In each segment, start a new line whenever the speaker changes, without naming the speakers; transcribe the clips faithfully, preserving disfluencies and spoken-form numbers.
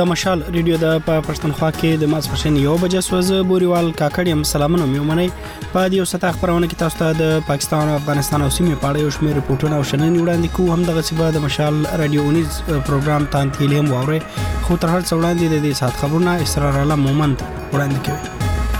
د مشال ریډیو د پښتونخوا کې د ماسپښین یو بجې سوزه بوريوال کاکړ سلامونه میومنه په دې وسته خبرونه کې تاسو ته د پاکستان او افغانستان او سیمې په اړه یو شمېر رپورټونه او شننې وړاندې کوو. هم دغه سبا د مشال رادیو اونیز پروګرام تان تیلیم واره خو تر هر څو وړاندې د دې سات خبرونه اسرار الله مومند وړاندې کوي.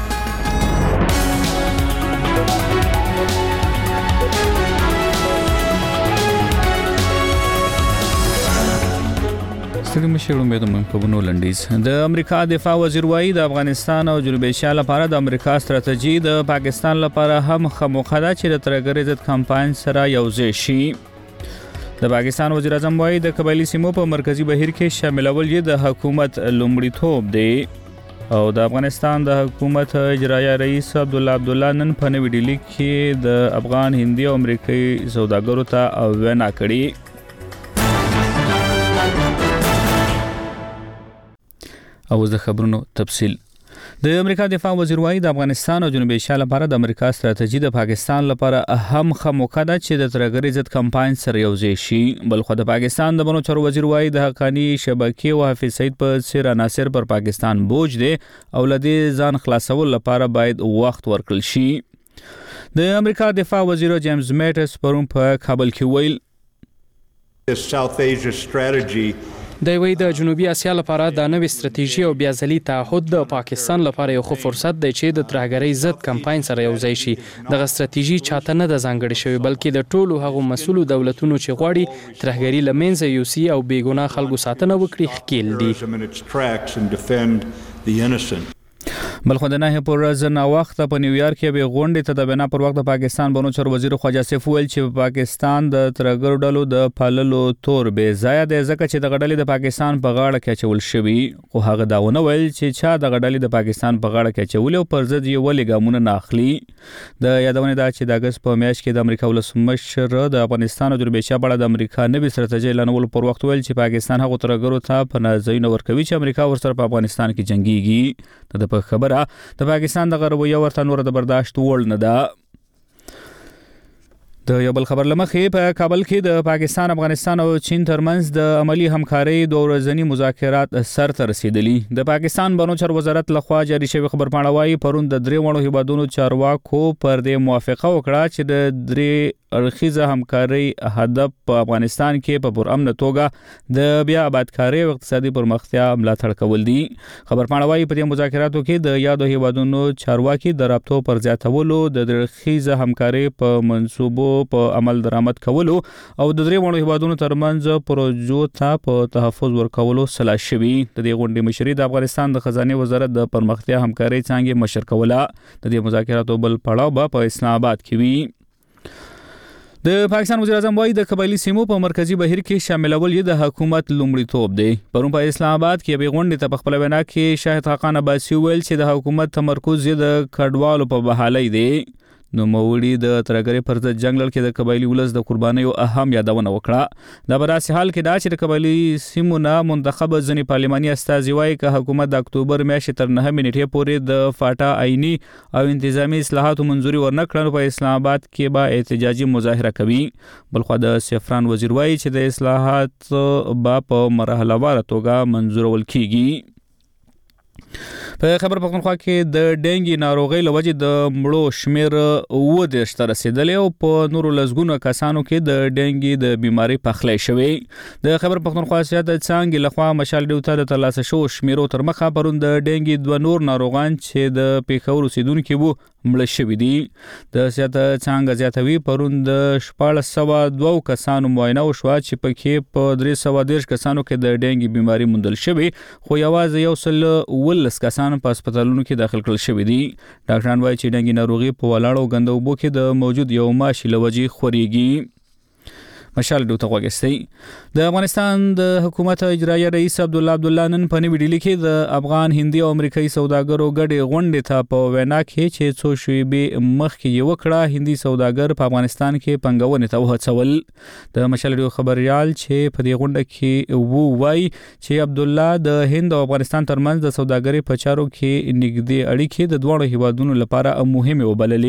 ستړي مشر امید من په بنو لنډیز. د امریکا دفاع وزیر وایي د افغانستان او جنوب ایشیا لپاره د امریکا ستراتیژي د پاکستان لپاره هم خموخه ده چې د ترګری ضد کمپاین سره یوځای شي. د پاکستان وزیر اعظم وایي د قبایلی سیمو په مرکزی بهیر کې شاملول یې د حکومت لومړیتوب دی او د افغانستان د حکومت اجرایه رئیس عبدالله عبدالله نن په نوې ډیلی کې د افغان هندي او امریکایي سوداګرو ته وینا کړې. او د خبرونو تفصیل. د امریکا دفاع وزیر وایي د افغانستان او جنوب ایشیا لپاره د امریکا ستراتیژي د پاکستان لپاره هم خموخه ده چې د ترګری ضد کمپاین سره یوځای شي. بلخو د پاکستان د بنو چارو وزیر وایي د حقانی شبکې او حافظ سعید په څیر عناصر پر پاکستان بوج دي او لدی ځان خلاصول لپاره باید وخت ورکړل شي. د امریکا دفاع وزیر جیمز میټس پرون په کابل کې ویل
South Asia strategy
د وی د جنوبي اسیا لپاره د نوې ستراتیژي او بیا ځلي تعهد د پاکستان لپاره یو ښه فرصت دی چې د ترهګرۍ ضد کمپاین سره یوځای شي. دغه ستراتیژي چاته نه د ځانګړې شوی بلکې د ټولو هغو مسؤلو دولتونو چې غواړي ترهګري له منځه یوسي او بې ګناه خلکو ساتنه وکړي ښکیل
دي.
بلخو د نه پر ځنا وخت په نیویارک کې به غونډې ته د بنا پر وخت د پاکستان بنو چر وزیر خواجه سیف ویل چې پاکستان د ترګر ډلو د پاللو تور به ځای د ځکه چې د غډلې د پاکستان په غاړه کې چول شوی خو هغه داونه ویل چې چا د غډلې د پاکستان په غاړه کې چول او پر ضد یې ولې ګامونه ناخلي. د یادونه دا چې د اگست په میاشت کې د امریکا ولسمشر د افغانستان او جنوب ایشیا په اړه د امریکا نوې ستراتیژي اعلانول پر وخت ویل چې پاکستان هغه ترګرو ته په نازینه ورکوي چې امریکا ورسره په افغانستان کې جنگيږي. د په خبره د پاکستان د غربویه ورته نور د برداشت وړ نه ده. د یو بل خبر لمخې په کابل کې د پاکستان افغانستان او چین ترمنځ د عملی همکارۍ دوه ورځنی مذاکرات سر ته رسیدلي. د پاکستان بنو چر وزارت لخوا جاری شوی خبر پاڼه وايي پرون د درې وړو هیوادونو چارواکو پر دې موافقه وکړه چې د درې اړخیزه همکارۍ هدف په افغانستان کې په پرامن توګه د بیا آبادکارۍ او اقتصادي پرمختیا ملاتړ کول دي. خبر پاڼه وايي په دې مذاکراتو کې د یادو هیوادونو چارواکي د رابطو پر زیاتولو د اړخیزه همکارۍ په منصوبو په عمل درآمد کولو او د درې وړو هیوادونو ترمنځ پروژو ته په تحفظ ورکولو سلا شوی. د دې غونډې مشري د افغانستان د خزانه وزارت د پرمختیا همکارۍ څنګه مشر کوله. د دې مذاکراتو بل پړاو به په اسلام آباد کې وي. د پاکستان وزیر اعظم وایي د قبایلی سیمو په مرکزی بهیر کې شاملول یې د حکومت لومړیتوب دی. پرون په اسلام آباد کې به غونډې ته په خپل وینا کې شاهد حقان عباسی ویل چې د حکومت تمرکز یې د کډوالو په بحالۍ دی. نو موړي د ترګری پر ضد جنگ لړ کې د قبایلی ولس د قربانۍ او اهم یادونه وکړه. د براسي حال کې دا چې د قبایلی سیمو نه منتخب ځنی پارلماني استازي وایي چې حکومت د اکتوبر میاشتې تر نهمې نیټې پورې د فاټا عیني او انتظامی اصلاحاتو منځوري ورنکړه په اسلام آباد کې به احتجاجي مظاهره کوي. بلخو د سفران وزیر وایي چې د اصلاحات به په مرحله وار توګه منځورول کیږي. په خبر پختونخوا کې د ډینګي ناروغۍ لوجې د مړو شمیر و د شتر رسیدلې او په نورو لزګونو کسانو کې د ډینګي د بیماری پخلې شوې. د خبر پختونخوا سیاست څنګه لخوا مشال ډیوته د ترلاسه شو شمیرو تر مخه پرون د ډینګي دوه نور ناروغان چې د پیښور اوسیدونکو وو مړ شوي دي. د سیاست څنګه زیاتوي پرون د شپاړس سوه دوه کسانو معاینه وشوه چې پکې په درې سوه دېرش کسانو کې د ډینګي بیماری موندل شوی خو یوازې یو سل ولس کسان په هسپتالونو کې داخل کړل شوي دي. ډاکټران وایي چې ډینګي ناروغي په ولاړو غنده اوبو کې د موجود یو ماشي لوجې خوريږي. مشال ډوته غوښتي د افغانستان د حکومت اجرایه رئیس عبدالله عبدالله نن په نوې ډیلی کې د افغان هندي او امریکایي سوداګرو ګډې غونډې ته په وینا کې چې څو شیبې مخکې یې وکړه هندي سوداګر په افغانستان کې پنګونې ته وهڅول. د مشال ډیو خبريال چې په دې غونډه کې وو وایي چې عبدالله د هند او افغانستان ترمنځ د سوداګرۍ په چارو کې نږدې اړیکې د دوه هیوادونو لپاره مهمه وبللې.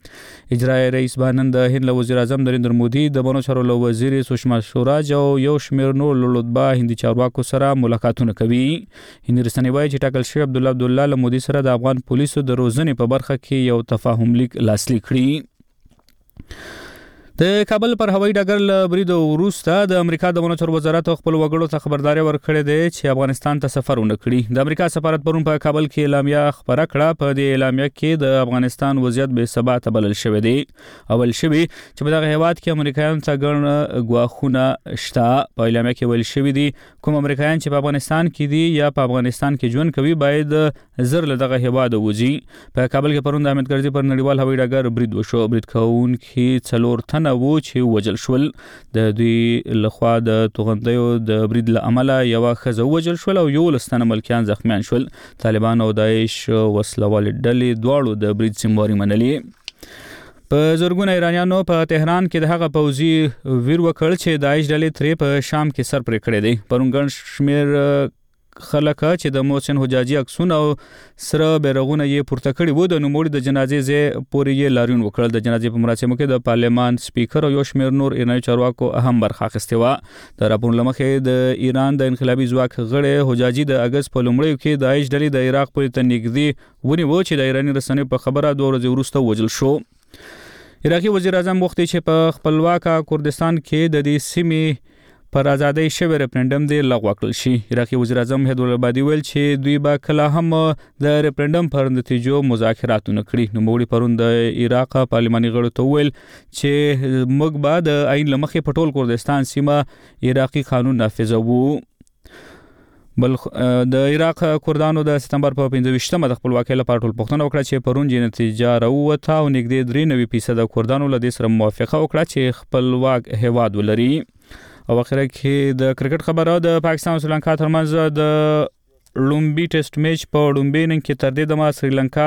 اجرایي رئیس بانن د هند وزیر اعظم نریندر مودي د بانو چارو له وزیر سشما سوراج او یو شمېر نور لودبا هندي چارواکو سره ملاقاتونه کوي. هند رسنۍ وایي چې ټاکل شوی عبدالله عبدالله له مودي سره د افغان پولیسو د روزنې په برخه کې یو تفاهم لیک لاسلیک کړی. د کابل پر هوایي ډګر له برید وروسته د امریکا د بانو چارو وزارت خپل وګړو ته خبرداري ورکړې ده چې افغانستان ته سفر ونه کړي. د امریکا سفارت پرون په کابل کې اعلامیه خبره کړه. په دې اعلامیه کې د افغانستان وضعیت بې ثباته بلل شوی دی. اول شوی چې په دغه هیواد کې امریکایانو ته ګڼ ګواښونه شته. په اعلامیه کې ویل شوی دی کوم امریکایان چې په افغانستان کې دي یا په افغانستان کې ژوند کوي باید زر له دغه هیواد وځي. په کابل کې پرون د احمد ګرځي پر نړیوال هوایي ډګر برید وشو. برید کوونکي څلور تنه و چې وجل شول. د دوی لخوا د توغندیو د برید له امله یو ښځه وجل شول او یو لستانه ملکیان زخمیان شول. طالبان او داعش وسلوال ډلې دواړو د برید ذمہواري منلې. په زرګونه ایرانیانو په تهران کې د هغه پوځي ویر وکړ چې داعش ډلې ترې په شام کې سر پرې کړی دی. پرون ګڼ شمېر خلک چې د محسن حجاجي عکسونه او سره بیرغونه یې پورته کړي وو د نوموړي د جنازې ځای پورې یې لاریون وکړل. د جنازې په مراسمو کې د پارلمان سپیکر او یو شمېر نور ایراني چارواکو اهم برخه اخیستې وه. د راپور له مخې د ایران د انقلابي ځواک غړی حجاجي د اګست په لومړیو کې د داعش ډلې د عراق پورې ته نږدې ونیو چې د ایراني رسنیو په خبره دوه ورځې وروسته وژل شو. عراقي وزیر اعظم غوښتي چې په خپلواکه کردستان کې د دې سیمې پر ازادۍ شوی ریفرنډم دی لغوه کړل شي. عراقي وزیر اعظم هیدر العبادي ویل چې دوی به کله هم د ریفرنډم پر نتیجو مذاکرات نه کړي. نوموړي پرون د عراق پارلماني غړو ته ویل چې موږ به د عین لمخې په ټول کردستان سیمه عراقي قانون نافذوو. بل د عراق کردانو د سپتمبر په پنځه ویشتمه د خپلواکۍ لپاره ټول پوښتنه وکړه چې پرون یې نتیجه راووته او نږدې درې نوي فیصده کردانو له دې سره موافقه وکړه چې خپلواک هیواد ولري. او اخره کې د کرکټ خبره د پاکستان او سریلانکا ترمنځ د لومبي ټیسټ میچ په لومبي نن کې تر دې دمه سریلانکا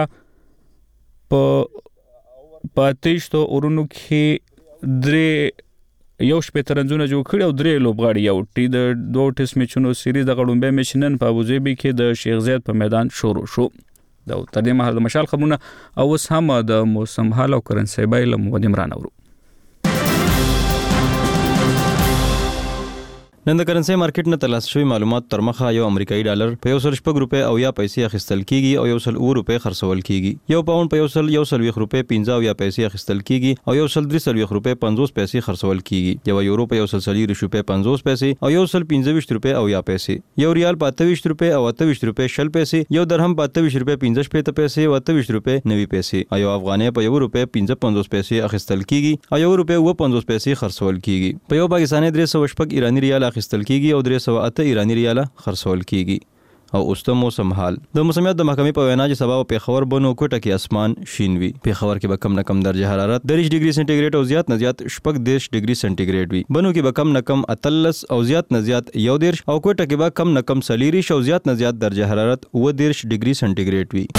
په پاتېشتو اورونو کې درې یو شپږ رنونه جوړ کړي او درې لوبغاړي یو ټي د دوه ټیسټ میچونو سیریز د لومبي میچ نن په ابوظبي کې د شیخ زاید په میدان شروع شو. دا تر دې مهال د مشال خبرونه او اوس هم د موسم حال او کرنسي بایل محمد عمران اورو.
نن د کرنسي مارکیټ نه ترلاسه شوی معلومات تر مخه یو امریکایي ډالر په یو سل شپږ روپۍ او یا پیسې اخیستل کیږي او یو سل اووه روپۍ خرڅول کیږي. یو پاوند په یو سل یو سل ویښ روپۍ پنځه او یا پیسې اخیستل کیږي او یو سل درې سل ویښ روپۍ پنځوس پیسې خرڅول کیږي. یو یورو په یو سل څلور روپۍ پنځوس پیسې او یو سل پنځه ویشت روپۍ او یا پیسې. یو ریال په اته ویشت روپۍ او اته ویشت روپۍ شل پیسې. یو درهم په اته ویشت روپۍ پنځه شپېته پیسې او اته ویشت روپۍ نوي پیسې. او یو افغانۍ په یو روپۍ پنځه پنځوس پیسې اخیستل کیږي او یو روپۍ اوه پنځوس پیسې خرڅول کیږي. په یو پاکستاني درې سوه شپږ ایراني ریال اخیستل کیږي او درې سوه اته ایرانی ریاله خرڅول کیږي. او اوس د موسم حال د موسمیات د محکمې په وینا چې سبا په پیښور بنو کوټه کې اسمان شین وي. پیښور کې به کم نه کم درجه حرارت دریش ډیګري سنټیګریډ او زیات نه زیات شپږ دیرش ډیګري سنټیګریډ وي. بنو کې به کم نه کم اتلس او زیات نه زیات یو دیرش او کوټه کې به کم نه کم څلېرویشت او زیات نه زیات درجه حرارت اوه دیرش ډیګري سنټیګریډ وي.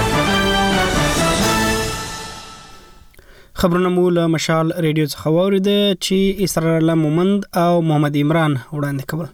خبرونه مو له مشال ریډیو څخه واورېده چې اسرار الله مومند او محمد عمران وړاندې کول.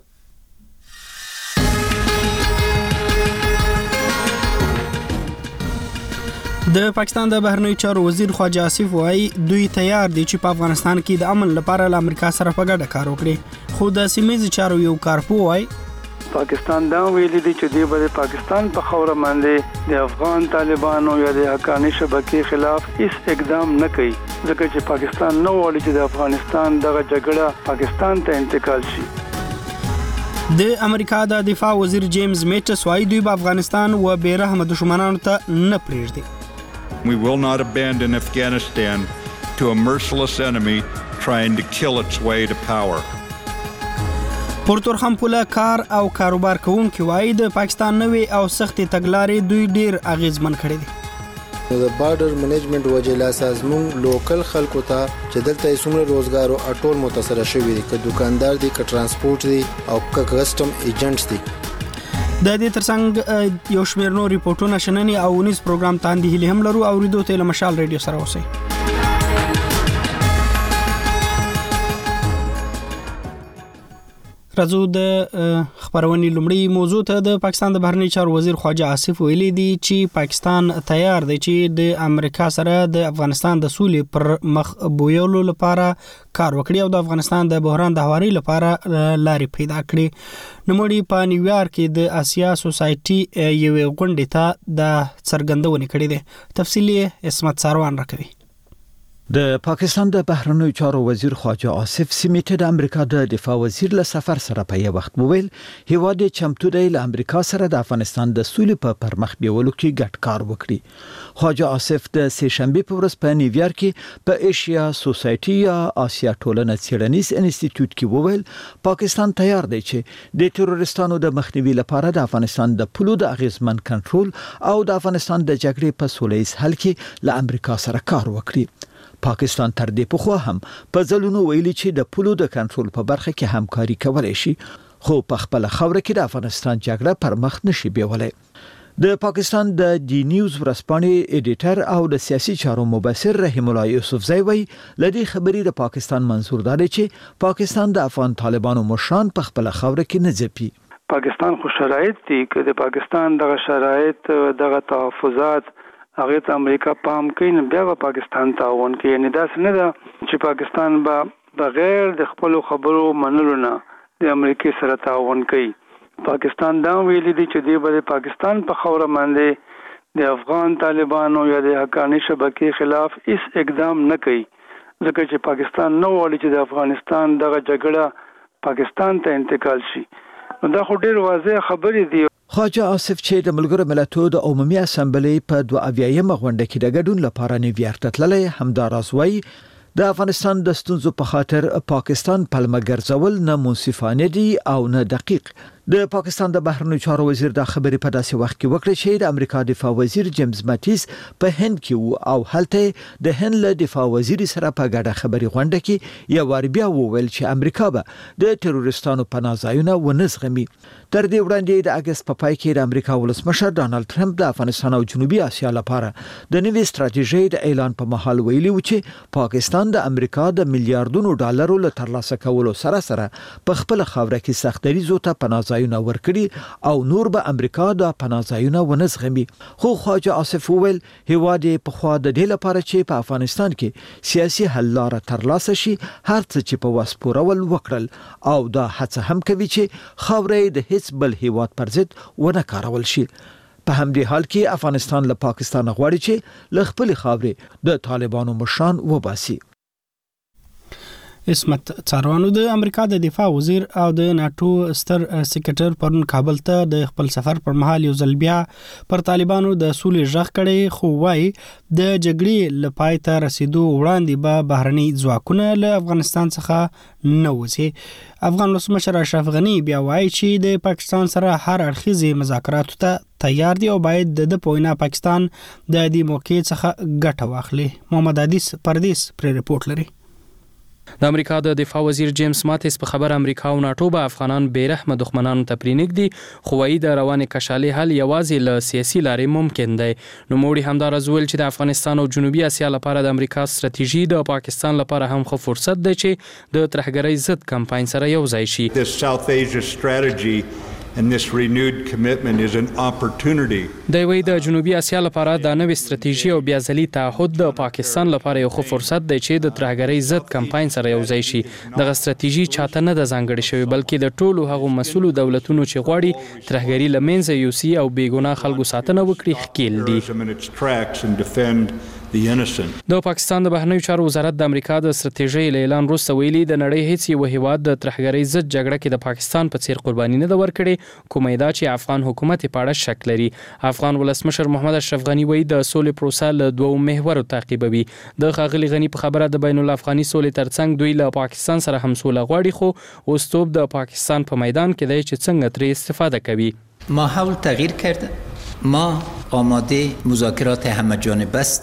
د پاکستان د بهرنیو چارو وزیر خواجه آصف وایي دوی تیار دي چې په افغانستان کې د امن لپاره له امریکا سره په ګډه کار وکړي. خو د سیمې چارو یو کارپوه وایي
پاکستان دا ویلي دي چې دوی به پاکستان په خوره باندې د افغان طالبانو یا د حقاني شبکې خلاف هیڅ اقدام نه کوي ځکه چې پاکستان نه غواړي چې د افغانستان دغه جګړه پاکستان ته انتقال شي.
د امریکا د دفاع وزیر جیمز میټس وایي دوی په افغانستان و بیرحمه دشمنانو ته نه پرېږدي.
We will not abandon Afghanistan to a merciless enemy trying to kill its way to power.
پورتور خمپوله کار او کاروبار کوونکي وایي د پاکستان نوې او سختې تګلارې دوی ډیر اغیزمن کړي دي.
د بارډر منیجمنت وجه لا سازمون لوکل خلکو ته چې دلته څومره روزګار او ټول متاثر شوي دي که دکاندار دي که ترانسپورت دي او که کسٹم ایجنټس دي.
د دې ترڅنګ یو شمېر نور ریپورتونه شننې او ونیز پروګرام ته هیله هم لرو او ریډیو ته له مشال ریډیو سره اوسئ. راځو د خبرونې لومړی موضوع ته. د پاکستان د بهرنی چارو وزیر خواجه آصف ویلي دی چې پاکستان تیار دی چې د امریکا سره د افغانستان د سولې پر مخ بویولو لپاره کار وکړي او د افغانستان د بحران د هواري لپاره لارې پیدا کړي. نوموړي په نیویارک کې د آسیا سوسایټي یوې غونډې ته د څرګندونې کړې ده. تفصیلی اسمت ساروان راکوي.
د پاکستان د بهرنیو چارو وزیر خواجه آصف سمیت د امریکا د دفاع وزیر له سفر سره په یو وخت وویل هیواد چمتو دی له امریکا سره د افغانستان د سولې په پرمخ بیولو کې ګډ کار وکړي. خواجه آصف د سه شنبه په ورځ په نیویارک کې په ایشیا سوسایټي یا آسیا ټولنه څیړنیز انسټیټیوټ کې وویل پاکستان تیار دی چې د تروریستانو د مخنیوي لپاره د افغانستان د پولو د اغیزمن کنټرول او د افغانستان د جګړې په سولهییز حل کې له امریکا سره کار وکړي. پاکستان تر دې پخوا هم په ځلونو ویلي چې د پولو د کنټرول په برخه کې همکاري کولای شي، خو په خپل خوره کې د افغانستان جګړه پر مخ نشي بیولای. د پاکستان د ډي نیوز ورځپاڼې ایډیټر او د سیاسي چارو مبصر رحیم الله یوسفزی وایي لدی خبري د پاکستان منظور دی چې پاکستان د افغان طالبانو مشران په خپل خوره کې نه ځپي.
پاکستان خو شرایط دي چې د پاکستان دغه شرایط دغه تحفظات هغه ته امریکا پام کوي نه بیا پاکستان تعاون کوي. یعنی دا څنګه ده چې پاکستان به بغیر د خپل خبرو منلو نه د امریکا سره تعاون کوي. پاکستان دا ویلي دي چې دی به پاکستان په خوره باندې د افغان طالبانو یا د حقانی شبکې خلاف هیڅ اقدام نه کوي، ځکه چې پاکستان نه غواړي چې د افغانستان دغه جګړه پاکستان ته انتقال شي. دا خو ډیر واضح خبرې دي.
خواجه آصف چې د ملګرو ملتونو د عمومي اسمبلی په دوه اویایم غونډه کې د ګډون لپاره نیویارک ته تللی همداراز وایي د افغانستان د ستونزو په خاطر پاکستان پلمه ګرځول نه منصفانه دي او نه دقیق. د پاکستان د بهرنیو چارو وزیر د خبرې په داسې وخت کې وکړه چې د امریکا دفاع وزیر جیمز ماتیس په هند کې وو او هلته د هند له دفاع وزیر سره په ګډه خبري غونډه کې یو ور بیا وویل چې امریکا به د تروریستانو پناه ځایونه ونه زغمي. تر دې وړاندې د اگست په پای کې د امریکا ولسمشر ډانلډ ټرمپ د افغانستان او جنوبي اسیا لپاره د نوې ستراتیژۍ د اعلان په مهال ویلي و چې پاکستان د امریکا د میلیارډونو ډالرو له ترلاسه کولو سره سره په خپل خاوره کې سختریزو ته پناه ځایونه ورکړي او نور به امریکا د پناه ځایونه ونه زغمي. خو خواجه آصف وویل هیواد په خوا د دې لپاره چې په افغانستان کې سیاسي حل لار ترلاسه شي هر څه چې په واس پورول وکړل او دا هڅه هم کوي چې خاورې د هیڅ بل هیواد پر ضد ونه کارول شي. په همدې حال کې افغانستان له پاکستان غواړي چې له خپل خاورې د طالبانو مشران وباسي.
اسمت څاروانو د امریکا د دفاع وزیر او د ناتو ستر سیکریټر پرون کابل ته د خپل سفر پر مهال یو ځل بیا پر طالبانو د سولې ژغ کړي، خو وايي د جګړې لپای ته رسیدو وړاندې به بهرني ځواکونه له افغانستان څخه نه وځي. افغان ولسمشر اشرف غنی بیا وايي چې د پاکستان سره هر اړخیزې مذاکراتو ته تیار دی او باید د پوینا پاکستان د دې موقع څخه ګټه واخلي. محمد عدیس پردیس پر ریپورت لري.
د امریکا د دفاع وزیر جیمز ماتیس په خبر امریکا او ناتو به افغانان بیرحمه دښمنانو ته پرېنږدي، خو وايي د روانې کشالې حل یوازې له سیاسي لارې ممکن دی. نوموړي همداراز وویل چې د افغانستان او جنوبي اسیا لپاره د امریکا ستراتیژي د پاکستان لپاره هم ښه فرصت دی چې د ترهګرۍ ضد کمپاین سره یو ځای شي.
This South Asia strategy and this renewed commitment is an opportunity.
د وی د جنوبي اسیا لپاره د نوې ستراتیژي او بیا ځلي تعهد د پاکستان لپاره یو ښه فرصت دی چې د ترهګرۍ ضد کمپاین سره یو ځای شي. دغه ستراتیژي چاته نه د ځانګړې شوی بلکې د ټولو هغو مسؤلو دولتونو چې غواړي ترهګري له منځه یوسي او بې ګناه خلکو ساتنه وکړي ښکیل دي. د پاکستان د بهرنیو چارو وزارت د امریکا د ستراتیژۍ له اعلان وروسته ویلي د نړۍ هیڅ یو هیواد د ترهګرۍ ضد جګړه کې د پاکستان په څیر قرباني نه ده ورکړې، کومه دا چې افغان حکومت په اړه شک لري. افغان ولسمشر محمد اشرف غنی وایي د سولې پروسه له دوو محورو تعقیبوي. د ښاغلي غنی په خبره د بین الافغاني سولې ترڅنګ دوی له پاکستان سره هم سوله غواړي، خو اوس توپ د پاکستان په میدان کې دی چې څنګه ترې استفاده کوي.
ماحول تغییر کرده، ما آماده مذاکرات همه جانبه هستیم.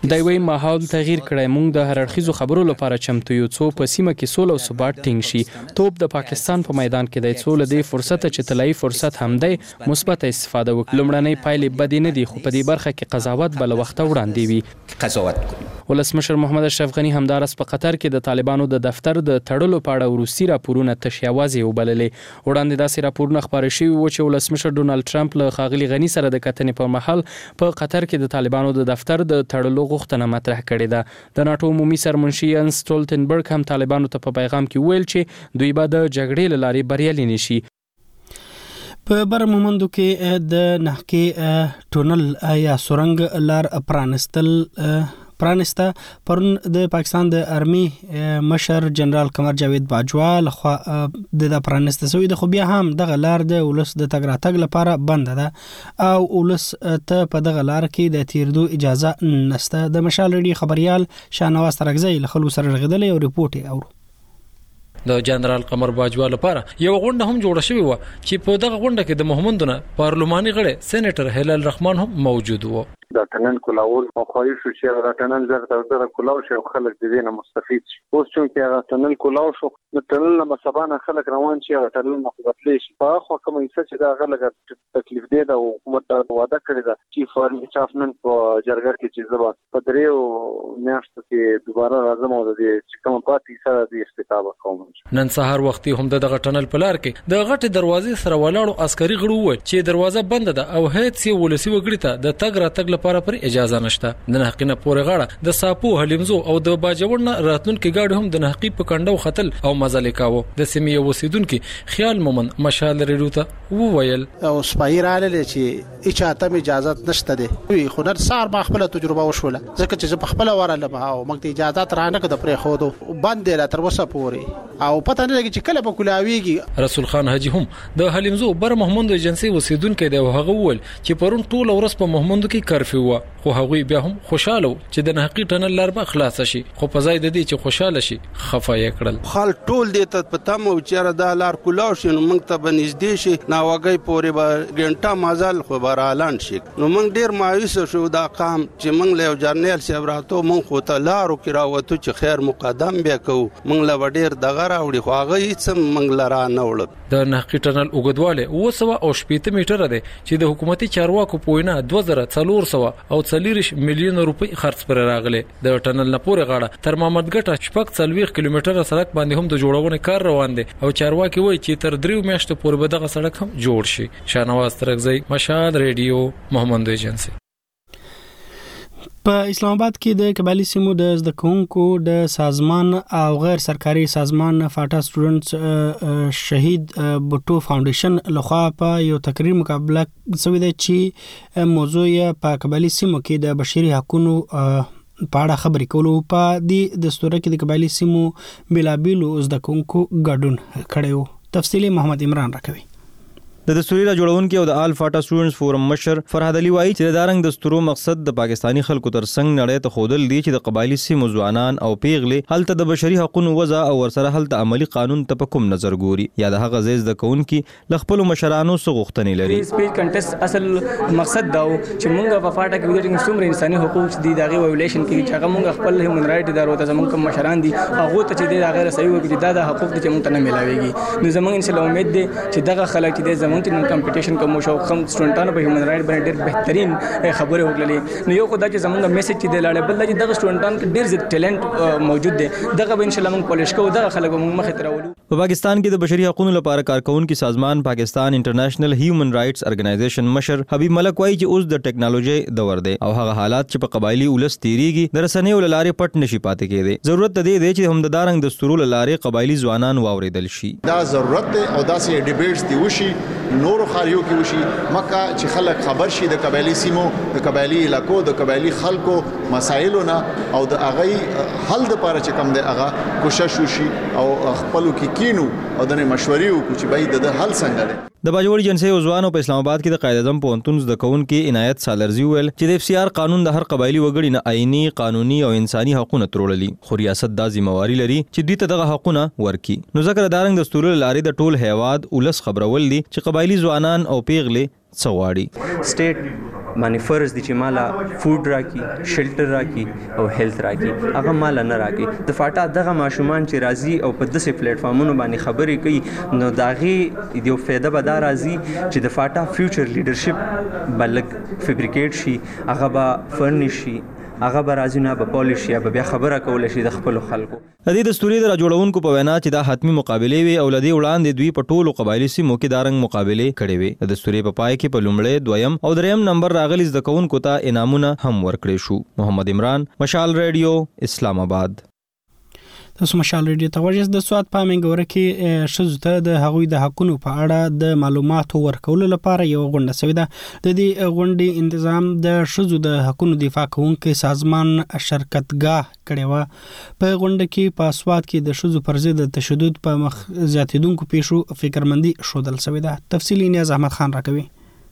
دا وی ماحول تغییر کړی، موږ د هر اړخیزو خبرو لپاره چمتو یو څو په سیمه کې سوله او ثبات ټینګ شي. توپ د پاکستان په میدان کې دی، څو له دې فرصت چې طلایي فرصت هم دی مثبت استفاده وکړي. لومړنۍ پایلې بدې نه دي، خو په دې برخه کې قضاوت بل وخت وړاندې وي.
قضاوت کوي.
ولسمشر محمد اشرف غنی همدارس په قطر کې د طالبانو د دفتر د تړلو په اړه وروستي راپورونه تش یوازې وبللې. وړاندې داسې راپورونه خپاره شوي وو چې ولسمشر ډونالد ټرمپ له ښاغلي غني سره د کتنې پر مهال په قطر کې د طالبانو د دفتر د تړلو غوښتنه مطرح کړې ده. د ناټو عمومي سرمنشي یانس سټولټنبرګ هم طالبانو ته په پیغام کې ویل چې دوی به د جګړې له لارې بریالي نشي.
په بر مومندو کې د نحکې ټونل یا سورنګ لار پرانستل پرانسته پرون د پاکستان د ارمي مشر جنرال قمر جاوید باجوا لخوا د پرانسته سوی د خو بیا هم دغه لار د ولس د تګ راتګ لپاره بند ده او ولس ته په دغه لار کې د تیردو اجازه نشته. د مشال ریډي خبريال شاهنواز ترغزی له خلکو سره رغیدل او ریپورت اورو.
د جنرال قمر باجوا لپاره یو غونډه هم جوړه شوې و چې په دغه غونډه کې د محمدونه پارلماني غړي سېنیټر هلال رحمان هم موجود و.
دا ټنل کولاول او خواهش شو چې دا ټنل زر تر زر کولاو شي او خلک د دې نه مستفید شي. اوس چې هغه ټنل کولاو شو نو ټنل نه مسابانه خلک روان شي او ټنل مخبطلی شي. په خو کوم څه چې دا غلګ تکلیف دی دا حکومت دا وعده کړی دا چې فارم چافنن په جرګه کې چې زبا په دریو میاشتو کې دوباره راځم او د دې چې کوم پاتې سره د استفاده کوم.
نن سهار وختي هم دغه ټنل په لار کې د غټ دروازې سره ولاړو عسکري غړو و چې دروازه بند ده او هیڅ یو ولسی وګړي ته د تګ راتګ لپاره پر اجازه نشته. د نحقینه پورې غاړه د ساپو حلیمزو او د باجوړ نه راتلونکو گاډي هم د نحقی په کندو خطل او مزل کاوه. د سیمې اوسیدونکو خیال مومن مشال ریډو ته وویل
او سپایراله چې اچاته اجازه نشته ده. وی خو نن سار ما خپل تجربه وشوله ځکه چې په خپل وراله ما او موږ ته اجازه رانه کړه پرې خو دو بند لا تر وسه پوري او پته نه لګی چې کله په کولاویږي.
رسول خان حاجی هم د حلیمزو بر محمد ایجنسی اوسیدونکو دی او هغه ول چې پرون ټول ورځ په محمد کې کرفیو و خو هغوی بیا هم خوشاله چې د نحقی ټنل لار به خلاص شي خو په ځای د دې چې خوشاله شي خفه یې کړل.
خال ټول دې ته پته مو چې دا لار کولاو شي نو موږ ته بنږدې شي ناوګي پورې به ګنټه مازال خو برالان شي نو موږ ډیر مایوس شو دا قام چې موږ له جرنیل صاحب راتو موږ خو ته لارو کې راوته چې خیر مقدم بیا کو موږ له ډیر دغه راوړي خو هغه هیڅ موږ لرا نه وړ.
د نحقی ټنل اوږدواله اوه سوه او شپږ میټر دی چې د حکومتي چارواکو پوینه دوه زره څلور سوه او څلور میلیون روپۍ خرڅ پر راغله. د ټنل نه پورې غاړه تر مامدګټه شپږ څلوېښت کیلومتره سړک باندې هم د جوړونې کار روان دی او چارواکي وایي چې تر دریو میاشتو پورې به دغه سړک هم جوړ شي. شاهنواز ترغزی مشال ریډیو محمد ایجنسی.
په اسلام آباد کې د قبایلی سیمو د زده کوونکو د سازمان او غیر سرکاري سازمان فاټا سټوډنټس شهید بوټو فاونډیشن لخوا په یو تقریر مقابله شوې ده چې موضوع یې په قبایلی سیمو کې د بشري حقوقو په اړه خبرې کولو. په دې دستور کې د قبایلی سیمو بلابلو زده کوونکو ګډون کړی. تفصیلی محمد عمران راکوي.
د دستوري را جوړونکو او د آل فاټا سټوډنټس فورم مشر فرهاد علي وایي چې د دارنګ دستورو مقصد د پاکستانی خلکو تر څنګ نړۍ ته خودل دي چې د قبایلی سیمو ځوانان او پیغلې هلته د بشري حقوقو وضع او ورسره هلته عملی قانون ته په کوم نظر ګوري یا د هغه زیز د کونکي د خپل مشرانو څخه غوښتنې لري.
سپیچ کنټیسټ اصل مقصد دا چې موږ په فاټا کې وګورئ څومره انساني حقوق دي دغه ویولیشن کې چې هغه موږ خپل هیومن رائټ ادارو ته زموږ کوم مشران دي هغه ته چې د هغه صحیح وګړي دا د حقوق دي چې موږ ته نه ملاويږي. نو زموږ ان شاء الله امید دي چې دغه خلک چې زموږ ته کمپټیشن کوم شو کوم سټوډنټانو په هیومن رائټ باندې ډېر بهترین خبرې وکړلې. نو یو خدای چې زمونږ میسج چې د لاړې بل چې دغه سټوډنټان کې ډېر زیات ټیلنټ موجود دی دغه به ان شاء الله موږ پولیش کوو دغه خلک موږ مخې ته راولو.
په پاکستان کې د بشري حقوقو لپاره کارکونکو سازمان پاکستان انټرنیشنل هیومن رائټس ارګنایزیشن مشر حبیب ملک وایي چې اوس د ټیکنالوژي دور دی او هغه حالات چې په قبایلی ولس تیریږي د رسنیو لارې پټ نشي پاتې کېدی. ضرورت دی چې هم د دارنګ دستورو لارې قبایلی ځوانان واوریدل شي.
دا ضرورت دی او داسې ډیبیټس دی وشي نورو خاریو کې وشي مکه چې خلک خبر شي د قبایلی سیمو د قبایلی علاقو د قبایلی خلکو مسایلونه او د اغي حل د لپاره چې کوم دی هغه کوشش وشي او خپل کې کینو او د مشورې وکړو چې باید د حل څنګه دی.
د باجوړ جنسي ځوانو په اسلام آباد کې د قائد اعظم پوهنتون د کونکو عنایت سالرزی ویل چې د اف سی آر قانون د هر قبایلی وګړي نه آئینی قانوني او انساني حقوقونه تروللي خو ریاست د ذمہواری لري چې دوی ته دغه حقوقونه ورکي. نو ځکه دارنګ د دستور لارې د ټول هیواد ولس خبرول دي چې قبایلی ځوانان او پیغلې څه غواړي.
سټیټ
باندې فرض دي چې مالا فود راکړي، شلټر راکړي او هیلث راکړي، هغه مالا نه راکړي. د فاټا دغه ماشومان چې راځي او په داسې پلیټ فارمونو باندې خبرې کوي نو د هغې یو فایده به دا راځي چې د فاټا فیوچر لیډرشپ به لږ فیبریکیټ شي، هغه به فرنش شي، هغه به راځي نه به پالیش شي، به بیا خبره کولی شي د خپلو خلکو.
د دې دستوري د راجوړونکو په وینا چې دا حتمی مقابلې وي او له دې وړاندې دوی په ټولو قبایلي سیمو کې دا رنګ مقابلې کړې وي. د دستوري په پای کې په لومړی، دویم او دریم نمبر راغلي زده کوونکو ته انعامونه هم ورکړې شو. محمد عمران، مشال ریډیو، اسلام آباد.
تاسو مشال ریډیو ته ورجس د سواد پامنګ ورکه شزو ته د هغوی د حقونو په اړه د معلوماتو ورکولو لپاره یو غونډه شوې ده. د دې غونډې تنظیم د شزو د حقونو دفاع کوونکي سازمان شرکتګاه کړي و. په غونډه کې په سواد کې د شزو پر ضد تشدد په مخ زیاتیدونکو پیښو فکرمندي شودل شوې ده. تفصیلی نیاز احمد خان راکوي.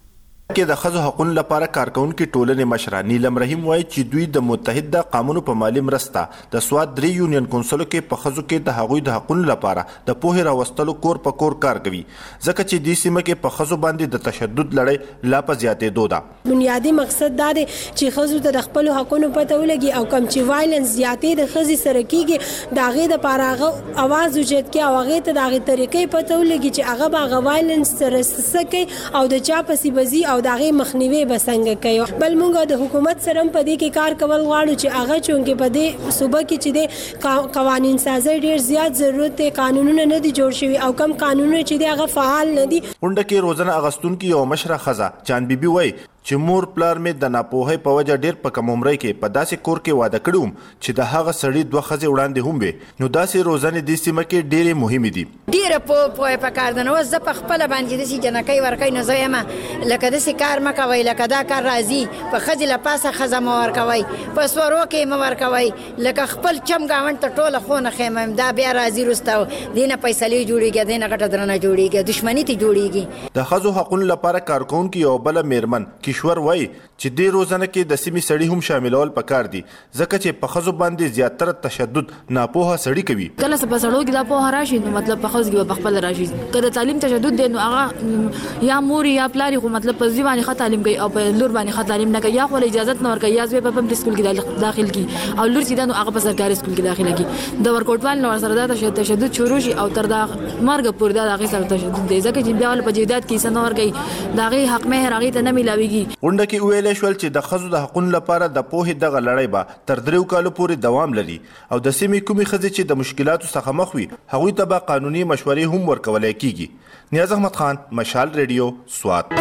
کې د خزو حقوقو لپاره کارکونکو ټولنې مشر نیلم رحیم وایي چې دوی د متحده قانونو په مالی مرسته د سواد درې یونین کونسلو کې په خزو کې د هغوی د حقوقو لپاره د پوهې راوستلو کور په کور کار کوي، ځکه چې د سیمه کې په خزو باندې د تشدد لړۍ لا په زیاتېدو ده.
بنیادی مقصد دا دی چې خزو ته د خپل حقوقو پته ولګي او کم چې وایلنس زیاتې د خزي سره کیږي دا غي د پاراغه आवाज وجد کې او هغه ته د طریقې پته ولګي چې هغه باغ وایلنس سره سکه او د چا پسې بزي او داغه مخنیوي بسنګ کوي. بل موږ د حکومت سره په دې کې کار کول غواړو چې هغه چونکه په دې صوبه کې چې د قوانين سازي ډیر زیات ضرورت دی، قانونونه نه دي جوړ شوي او کم قانونونه چې دی هغه فعال نه دي.
غونډه کې روزنه اغستونکو یو مشره خزه جان بیبي وای چې مور پلار مې د ناپوهۍ په وجه ډیر په کم عمر کې په داسې کور کې واده کړم چې د هغه سړي دوه خزې وړاندې هم وي، نو داسې روزنه د سیمه کې ډیره مهمه دي.
ډیره په په پکار ده نو زه په خپل باندې د سي جنکۍ ورکې نه زویم لکه د سي کار ما کوي، لکه دا کار راځي په خزې له پاسه خزه مو ورکوي، په سورو کې مو ورکوي، لکه خپل چم گاوند ته ټوله خونه خېمم دا بیا راځي رستاو دینه پیسې جوړیږي، دینه غټه درنه جوړیږي، دښمنی ته جوړیږي.
د خزو حقوقو لپاره کارکونکو یو بل میرمن کشور وای چې د روزنه کې د سیمې سړي هم شاملول پکار دي، ځکه چې په خزو باندې زیاتره تشدد ناپوهه سړي کوي.
کله څه په سړو کې دا په راشي نو مطلب په خزو کې په خپل راشي کله تعلیم تشدد دی نو هغه یا مور یا پلاری خو مطلب په ځواني خط تعلیم کوي او په لور باندې خط تعلیم نه کوي، یا خو اجازه نه ورکوي یا په پبلک سکول کې داخل کی او لور چې دا نو هغه په سرکاري سکول کې داخله کی. د ورکوټوال نو سره دا تشدد شروع شي او تر دا مرګ پورې دا هغه سره تشدد دی، ځکه چې بیا په جیدات کې سن ورګي دا هغه حق مهر هغه ته نه ملاويږي.
غونډه کې ویل شول چې د خزو د حقوقو لپاره د پوهې دغه لړۍ به تر دریو کالو پورې دوام لري او د سیمې کومې ښځې چې د مشکلاتو څخه مخ وي هغوی ته به قانوني مشورې هم ورکولی کیږي. نیاز احمد خان، مشال ریډیو، سوات.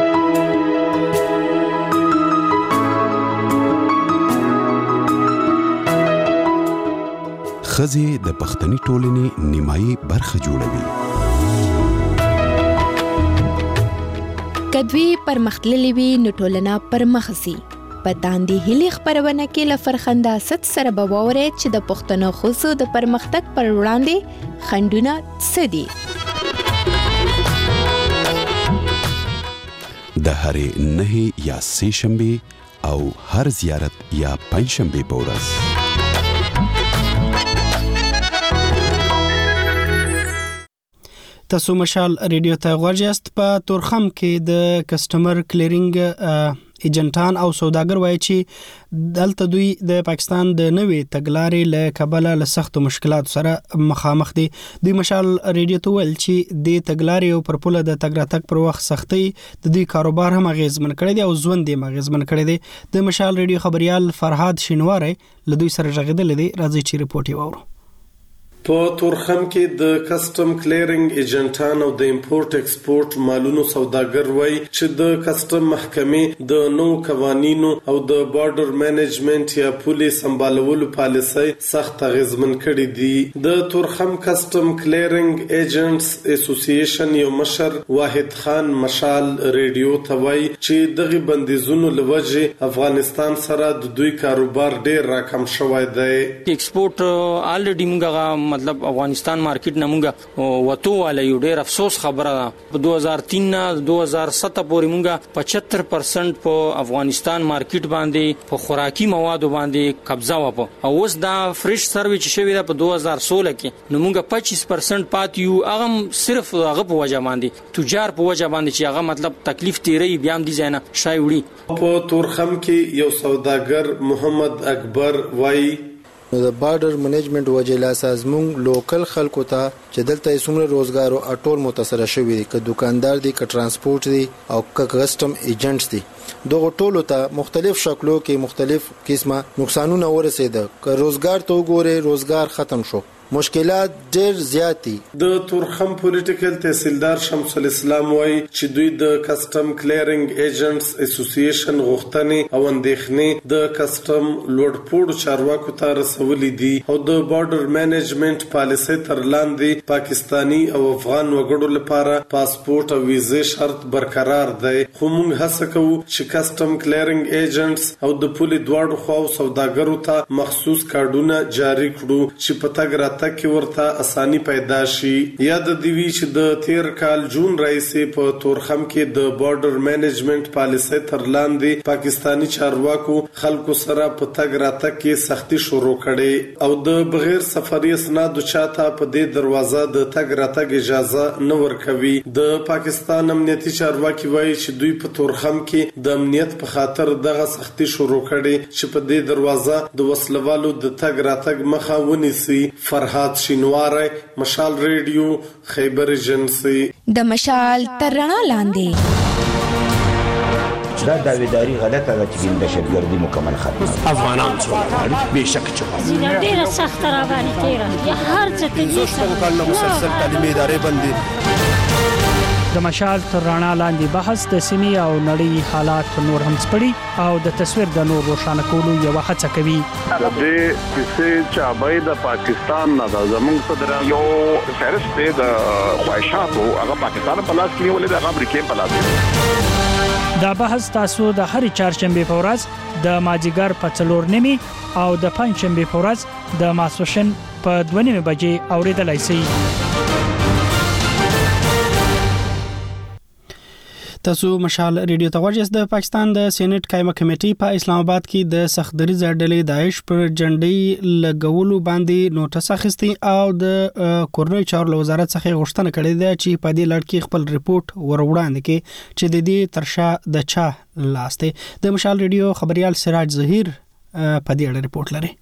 ښځې د پښتني ټولنې نیمایي برخه جوړوي.
کدوی پرمختللې وي نو ټولنه پرمخ ځي. په داندې هلي خپرونه کې له فرخنده ست سره به واورئ چې د پښتنو ښځو د پرمختګ پر وړاندې خنډونه څه دي.
د هرې نهې یا سې شنبې او هر زیارت یا پنج شنبې په ورځ
تاسو مشال ریډیو ته غوږ په تورخم کې د کسٹمر کلیرینګ ایجنټان او سوداګر وایي چې دلته دوی د پاکستان د نوې تګلارې له کبله له سختو مشکلاتو سره مخامخ دي. دوی مشال ریډیو ته ویل چې د تګلارې او پر پوله د تګ راتګ پر وخت سختۍ د دوی کاروبار هم اغیزمن کړی دی او ژوند یې اغیزمن کړی دی. د مشال ریډیو خبريال فرهاد شینواری له دوی سره غږیدل دي. راځي چې ریپورت یې واورو.
په تورخم کې د کسٹم کلیرینګ ایجنټان او د امپورټ ایکسپورټ مالونو سوداګر وایي چې د کسٹم محکمې د نو قوانینو او د بارډر مینجمنت یا پولیس سمبالولو پالیسي سخت اغیزمن کړي دي. د تورخم کسٹم کلیرینګ ایجنټس اسوسییشن یو مشر واحد خان مشال ریډیو ته وایي چې دغه بندیزونو لوجه افغانستان سره د دوی کاروبار ډیر راکم شوی دی.
ایکسپورټ الریډي موږ
مطلب افغانستان مارکیټ نمونګه وته والا یو ډیر افسوس خبره په دوه هزار تین نه دوه هزار سات پورې مونږه پچهتر درجه په افغانستان مارکیټ باندې په خوراکي موادو باندې قبضه وپ او اوس دا فریش سروي چې شوی دا په دوه هزار سولہ کې نو مونږه پچیس درجه پاتیو هغه صرف هغه په وجه باندې تجار په وجه باندې چې هغه مطلب تکلیف تیری بیا هم دي ځنه شای وړي
په تورخم کې یو سوداګر محمد اکبر وای
نو د بارډر منیجمنت وجه لا سازمون لوکل خلکو ته چې دلته څومره روزګار او اټول متاثر شوی دي ک دکاندار دي ک ترانسپورت دي او ک کسٹم ایجنټس دي دغه ټولو ته مختلف شکلو کې مختلف قسمه نقصانونه ورسېده ک روزګار ته وګوره روزګار ختم شو مشکلات ډېر زیات دي
د تورخم پولیټیکل تحصیلدار شمس الاسلام وای چې دوی د کسٹم کلیرینګ ایجنټس اسوسییشن غوښتنې او اندېښنې د کسٹم لوړپوړو چارواکو ته رسولې دي او د بارډر مینجمنت پالیسي تر لاندې پاکستانی او افغان وګړو لپاره پاسپورت او ویزه شرط برقرار دی خو موږ هڅه کوو چې کسٹم کلیرینګ ایجنټس او د پولی دواړو خواو سوداګرو ته مخصوص کارډونه جاری کړو چې په تګ تک ورته اساني پیدا شي یاد دی وی چې د تیر کال جون رئیسې په تورخم کې د بارډر مینجمنت پالیسي تر لاندې پاکستانی چارواکو خلکو سره په تګ راتګ کې سختی شروع کړي او د بغیر سفري اسناد چاته په دې دروازه د تګ راتګ اجازه نه ورکوي د پاکستان امنیتي چارواکي وایي چې دوی په تورخم کې د امنیت په خاطر دغه سختی شروع کړي چې په دې دروازه د وسلوالو د تګ راتګ مخه ونیسي فرهاد شینواره مشال ریډیو خیبر ایجنسی
د مشال ترنا لاندې
دا داویداری غلطه ده چې دهشتګردي مکمل ختمه
افغانان څومره بهشکه چې
ډیره سخت را باندې تیره یا هر څه کې
زوشتو کال مسلسل تعلیمي ادارې بندي
د مشال تر رڼا لاندې بحث د سیمې او نړۍ حالات نور هم سپړي او د تصویر د نور روښانه کولو یو هڅه کوي
د دې کیسې چې ابای د پاکستان نه د زمونږ صدر یو فهرست د خواهشاتو هغه پاکستان په لاس کې نیولې د امریکا په لاس
دا بحث تاسو د هرې چهارشنبه په ورځ د مازیګر په څلور نیمه او د پنځشنبه په ورځ د ماسپښین په دوه نیمه بجې اوریدلای شئ.
تاسو مشال ریډیو ته ورجس. د پاکستان د سېنات قائمه کمیټې په اسلام آباد کې د سختدریز ډلې داعش پر جنډۍ لګولو باندې نوټس اخیستی او د کورنۍ چارو وزارت څخه غوښتنه کړې ده چې په دې لړ کې خپل ریپورت وروړاندې کړي چې د دې ترشا د چا لاسته. د مشال ریډیو خبريال سراج ظهیر په دې اړه ریپورت لري.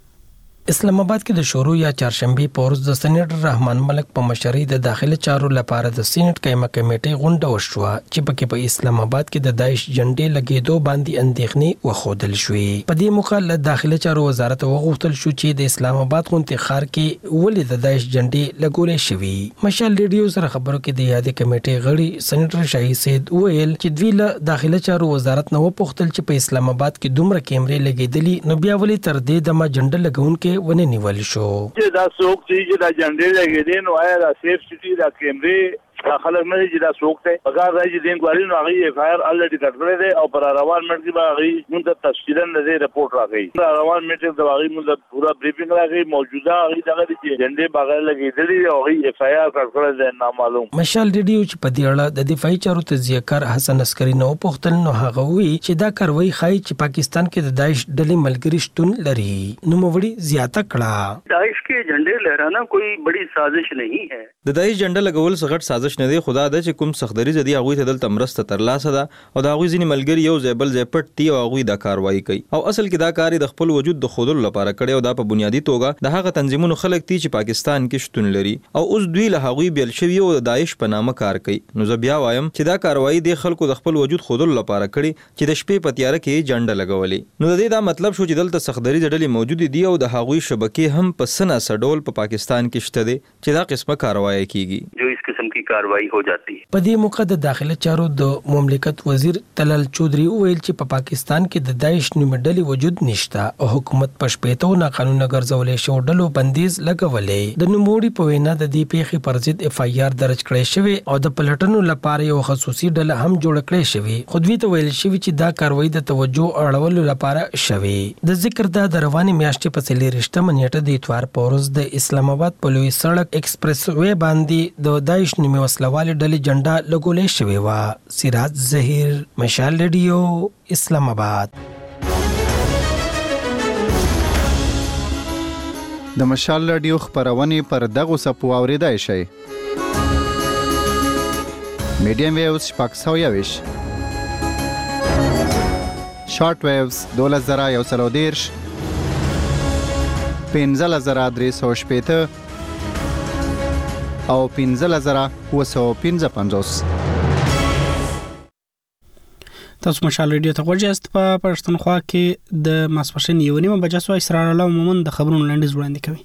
اسلام آباد کې د شروع یا چهارشنبه پورز د سېنیټر رحمان ملک په مشرۍ د داخلي چارو لپاره د سېنات قائمه کمیټې غونډه وشوه چې پکې په اسلام آباد کې د داعش جنډې لګېدو باندې اندېښنې وښودل شوې. په دې موخه له داخلي چارو وزارت وغوښتل شو چې د اسلام آباد غونډې ښار کې ولې د داعش جنډې لګولې شوې. مشال ریډیو سره خبرو کې د یادې کمیټې غړي سېنیټر شاهي سید ویل چې دوی له داخلي چارو وزارت نه وپوښتل چې په اسلام آباد کې دومره کیمرې لګېدلې نو بیا ولې تر دې دمه جنډه لګونکې ونه نیول شو.
چې دا څوک چې دا جنډې لګېدې نو آیا دا سیف سټي دا کیمرې خلک نه چې دا څوک ته هغه راځي د انکوایري نو هغه اف آی آر الریډي کړی دی او پر روان منټ کې به هغه موږ ته تفصیلا د رپورت راغی. روان منټ کې د هغه موږ پورا بریفینګ راغی موجوده هغه دغه چې جنډې بغیر لګېدلې او هغه اف آی آر کړی دی نامعلوم.
مشال ریډیو چې په دې اړه د دفاعي چارو تجزیه کار حسن عسکری نو پوښتل نو هغه وی چې دا کاروي خای چې پاکستان کې د داعش ډلې ملګری شتون لري نو موړي زیاته کړه.
داعش کې جنډې لهرانا کوئی بڑی سازش نہیں ہے.
د داعش جنډه لګول سغټ سازش نه دی. خدا د کوم سختدري زدي هغه ته دلته مرسته تر لاسه ده او دا هغه ځینی ملګری یو ځبل ځپټ دی او هغه دا کاروایی کوي او اصل کې دا کار د خپل وجود د خودل لپاره کړي او دا په بنیادی توګه د هغه تنظیمونو خلک دي چې پاکستان کې شتون لري او اوس دوی له هغه بیل شوی او د داعش په نامه کار کوي. نو زه بیا وایم چې دا کاروایی د خلکو د خپل وجود خودل لپاره کړي چې د شپې په تیاره کې جنډه لګولې. نو د دې دا مطلب شو چې دلته سختدري ډلې موجود دي او د هغه شبکې هم په سنا سډول په پاکستان کې شته دي چې دا قسمه کاروایی کیږي
جو اس قسم کی کاروائی ہو جاتی ہے.
په دې موقع د داخله چارو د مملکت وزیر طلال چودري ویل چې په پا پاکستان کې د داعش نومې ډلې وجود نشته او حکومت په شپېتو ناقانونه ګرځولې شو ډلو بندیز لګولې. د نوموړي په وینا د دې پیښې پر ضد اف آی آر درج کړی شوی او د پلټنو لپاره یو خصوصي ډله هم جوړ کړې شوی. خو دوی ته ویل شوی چې دا کاروایی د توجه اړولو لپاره شوی. د ذکر دا د رواني میاشتې په څلور رښتمه نیټه د اتوار په پورز د اسلام آباد په لوی سړک ایکسپریس وې باندې د داعش نیمه وسلوال ډلې جنډا لګولې شوې و. سراج ظهیر، مشال ریډیو، اسلام آباد.
د مشال رادیو خبرونه پر دغه سپو اوریدای شي. میډیم ویوز شپږ سوه یویش، شارټ ویوز دولس زره یو سل او دېرش، پنځلس زره درې سوه شپېته او پنځلس زره اووه سوه پنځه پنځوس.
تاسو مشال ریډیو ته غوږ یاست. په پښتونخوا کې د ماسپښین یو نیمه بجې سو اسرار الله مومن د خبرونو لنډیز وړاندې کوي.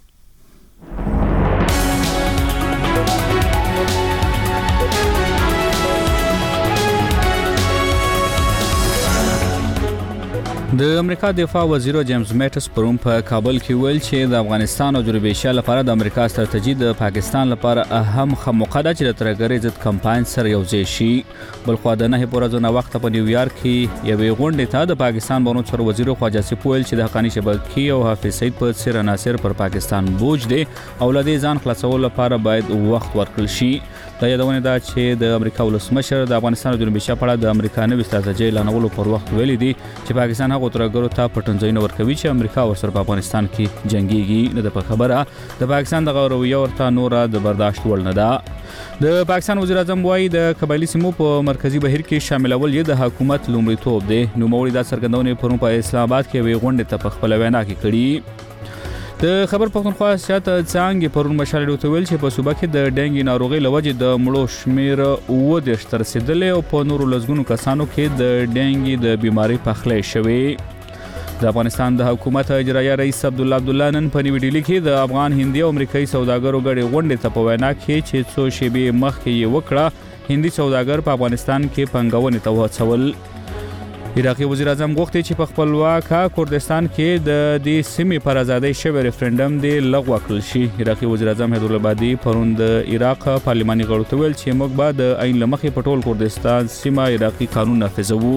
د امریکا دفاع وزیر جیمز میټس پروم په کابل کې ویل چې د افغانستان او جنوب ایشیا لپاره د امریکا ستراتیژي د پاکستان لپاره اهم خموقه ده چې د ترګرې ضد کمپاین سره یوځای شي. بلخوا د نه پورزونه وخت په نیویارک کې یوې غونډې ته د پاکستان بانو سر وزیر خواجه سیف ویل چې د حقانی شبکې او حافظ سید په څیر عناصر پر پاکستان بوج دي او لدې ځان خلاصولو لپاره باید وخت ورکړل شي. دا یادونه ده چې د امریکا ولسمشر د افغانستان او جنوب ایشیا په اړه د امریکا نوې ستراتیژي اعلانولو پر وخت ویلي دي چې پاکستان هغه ترګرو ته پټنځای نه ورکوي چې امریکا ورسره په افغانستان کې جنگيږي. نه د خبره د پاکستان د غورویه ورته نور د برداشت وړ نه ده. د پاکستان وزیر اعظم وايي د قبایلی سیمو په مرکزی بهیر کې شاملول یې د حکومت لومړیتوب دی. نو موري دا څرګندونه پرون په اسلام آباد کې وی غونډه ته په خپل وینا کې کړي. د خبر پښتونخوا سیاست څنګه پرون مشال ډوته ویل چې په صوبه کې د ډنګي ناروغي لوجه د مړو شمیر اوه د تر رسیدلې او په نورو لزګونو کسانو کې د ډنګي د بیماری پخلې شوې. د افغانستان د حکومت اجرایه رئیس عبد الله عبد الله نن په نیو ډیلی کې د افغان هندي او امریکایي سوداګرو غړي غونډه ته په وینا کې چې څو شیبې مخکې یې وکړه هندي سوداګر په افغانستان کې پنګونې ته وڅول. عراقي وزیر اعظم غوښتي چې په خپلواک کردستان کې د دې سیمې پر ازادۍ شوی ریفرندم دی لغوه کړل شي. عراقي وزیر اعظم حیدر العبادي پرون د عراق پارلماني غړو ته ویل چې موږ به د عین لمخې په ټول کردستان سیمه عراقي قانون نافذوو.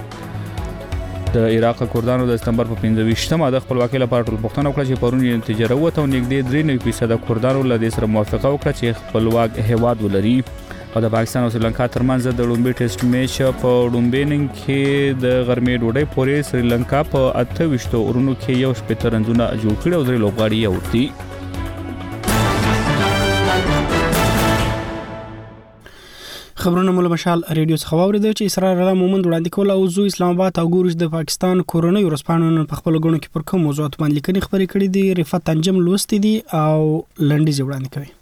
د عراق کردانو د سپتمبر په پنځه ویشتمه د خپلواکۍ لپاره ټول پښتنه وکړه چې پرون یې نتیجه راووته او نږدې درې نوي فیصده کردانو له دې سره موافقه وکړه چې خپلواک هیواد ولري. او د پاکستان او سریلانکا ترمنځ د لومبي ټیسټ میچ په لومبي ننګ کې د غرمې ډوډۍ پورې سریلانکا په اته ویشت اورونو کې یو شپږ رنونه جوړ کړي او درې لوبغاړي یې ورتي.
خبرونه مول مشال ریډیو څخه واوریدل چې اسرار الله مومند وړاندې کول او زو اسلام آباد او ګورج د پاکستان کورونی ورسپانو په خپل غونډه کې پر کوم موضوعات باندې لیکنې خبرې کړې دي. رفعت انجم لوستي دي او لنډیز وړاندې کوي.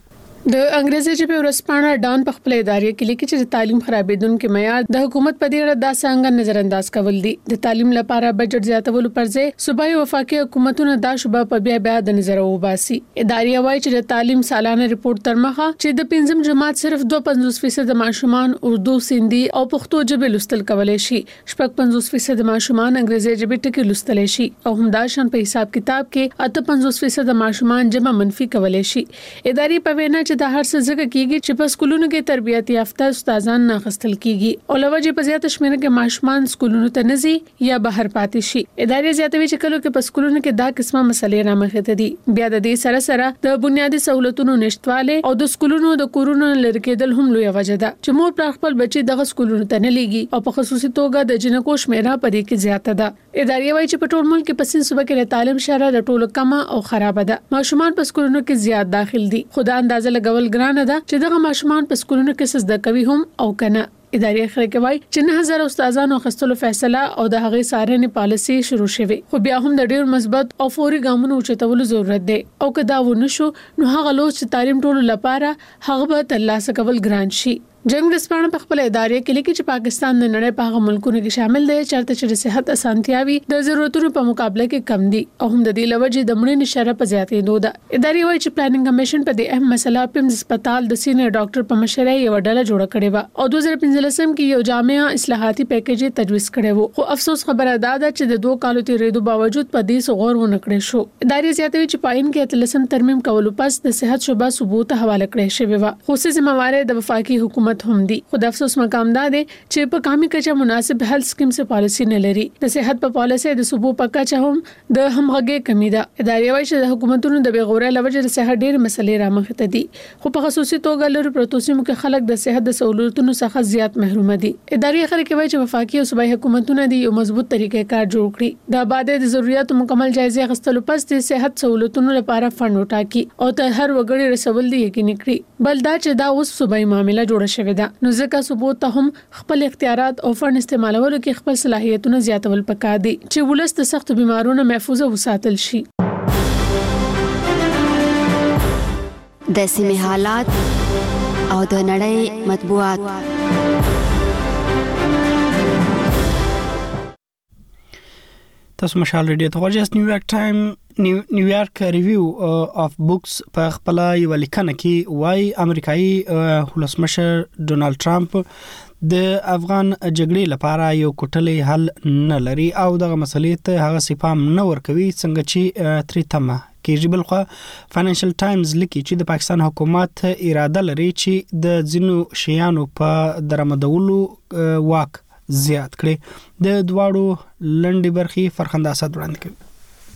د انګریزي ژبې ورسپانه ډان په خپل ادارې کې لیکي چې د تعلیم خرابېدونکو معیار د حکومت په ډیره داسې څنګه نظر انداز کول دي. د تعلیم لپاره بجټ زیاتولو پر ځای صوبایي وفاقي حکومتونه دا شوبه په بیا بیا د نظر وباسي. ادارې وايي چې د تعلیم سالانه ریپورت تر مخه چې د پنځم جماعت صرف دوه پنځوس فیصد ماشومان اردو، سندي او پښتو ژبې لوستل کولای شي. شپږ پنځوس فیصد ماشومان انګریزي ژبې ټکي لوستلی شي او همداشان په حساب کتاب کې اته پنځوس فیصد ماشومان جمع منفي کولای شي. ادارې په وینا چې د هر څه ځکه کیږي چې په سکولونو کې تربیت یافته استادان نه غستل کیږي او لوجه په زیات شمیر کې ماشومان سکولونو ته نزي یا بهر پاتې شي. ادارې زیاتوي چې کلو کې په سکولونو کې دا قسمه مسلې رامخته دي. بیا د دې سره سره د بنیادي سہولتونو نشټواله او د سکولونو د کورونو لری کېدل هم لوی وجه ده چې مور پر خپل بچي دغه سکولونو ته نه لېږي او په خصوصي توګه د جنکو شمیره پرې کې زیاته ده. ادارې وايي چې په ټول ملک کې په سین صوبه کې تعلیم شره د ټولو کمه او خراب ده. ماشومان په سکولونو کې زیات داخل دي. خدا اندازه لګول ګران ده چې دغه ماشومان په سکولونو کې څه زده کوي هم او کنه. ادارې خبرې کوي چې نه هزار استادانو خستلو فیصله او د هغې سارنې پالیسي شروع شوه، خو بیا هم د ډېر مثبت او فوري ګامونو اوچتولو ضرورت دی او که دا ونه شو نو هغه لوست چې تعلیم ټولو لپاره هغه به ترلاسه کول ګران شي. جنگ رسپانه په خپل ادارې کې لیکي چې پاکستان د نړۍ په هغه ملکونو کې شامل دی چېرته چې د صحت اسانتیاوي د ضرورتونو په مقابله کې کم دي او هم د دې لوجې د مړینې نشره په زیاتېدو ده. ادارې وایي چې پلانینګ کمیشن په دې اهم مسله په هسپتال د سینیئر ډاکټر په مشرۍ یو ډله جوړه کړې و او دوه زره پنځلسم کې یو جامع اصلاحاتي پیکیج تجویز کړی و، خو افسوس خبره ده چې د دوه کالو تیریدو باوجود په دې څه غور ونه کړی شو. ادارې زیاتوي چې پاین کې اتلسم ترمیم کولو پس د صحت شعبه ثبوت حواله کړی شوی و، خصوصي ذمہواره د وفاقي حکومت حکومت هم دي. خو د افسوس مقام دا دی چې په قامي کچه مناسب هیلث سکیم څخه پالیسی نه لري. د صحت په پالیسي د صوبو په کچه هم د همغږي کمی ده. ادارې وايي چې د حکومتونو د بیغورۍ لوجه د صحت ډېر مسلې رامخ ته دي. خو په خصوصي توګه لري پروتوسیمو کې خلک د صحت د سہولتونو څخه زیات محروم دي. ادارې خلک وايي چې وفاقي او صوبایي حکومتونه د یو مضبوط طریقې کار جوړ کړي. د آبادی د ضرورتو مکمل جایزه غستلو پس د صحت سہولتونو لپاره فند وټاکي او ته هر وګړي رسول دي یقیني کړي. بل دا چې دا اوس صوبایي معاملې جوړه شوې ده. نو ځکه صوبو ته هم خپل اختیارات او فند استعمالولو کې خپل صلاحیتونه زیاتول پکار دي چې ولس د سخت بیمارونو محفوظ وساتل شي.
د سیمې حالات او د نړۍ مطبوعات.
تاسو مشال ریډیو ته ورجاست. نیویارک ټایم نیویارک ریویو اف بوکس په خپل یو لیکنه کې وايي امریکایي ولسمشر ډونالد ټرمپ د افغان جګړې لپاره یو کوټلې حل نه لري او دغه مسلې ته هغه سپام نه ورکوي څنګه چې تری تمه کېږي. بل خو فاینانشل ټایمز لیکي چې د پاکستان حکومت اراده لري چې د ځینو شیانو په درآمدولو واک زیات کړي. د دواړو لنډي برخي فرخنده اسد وړاندې کوي.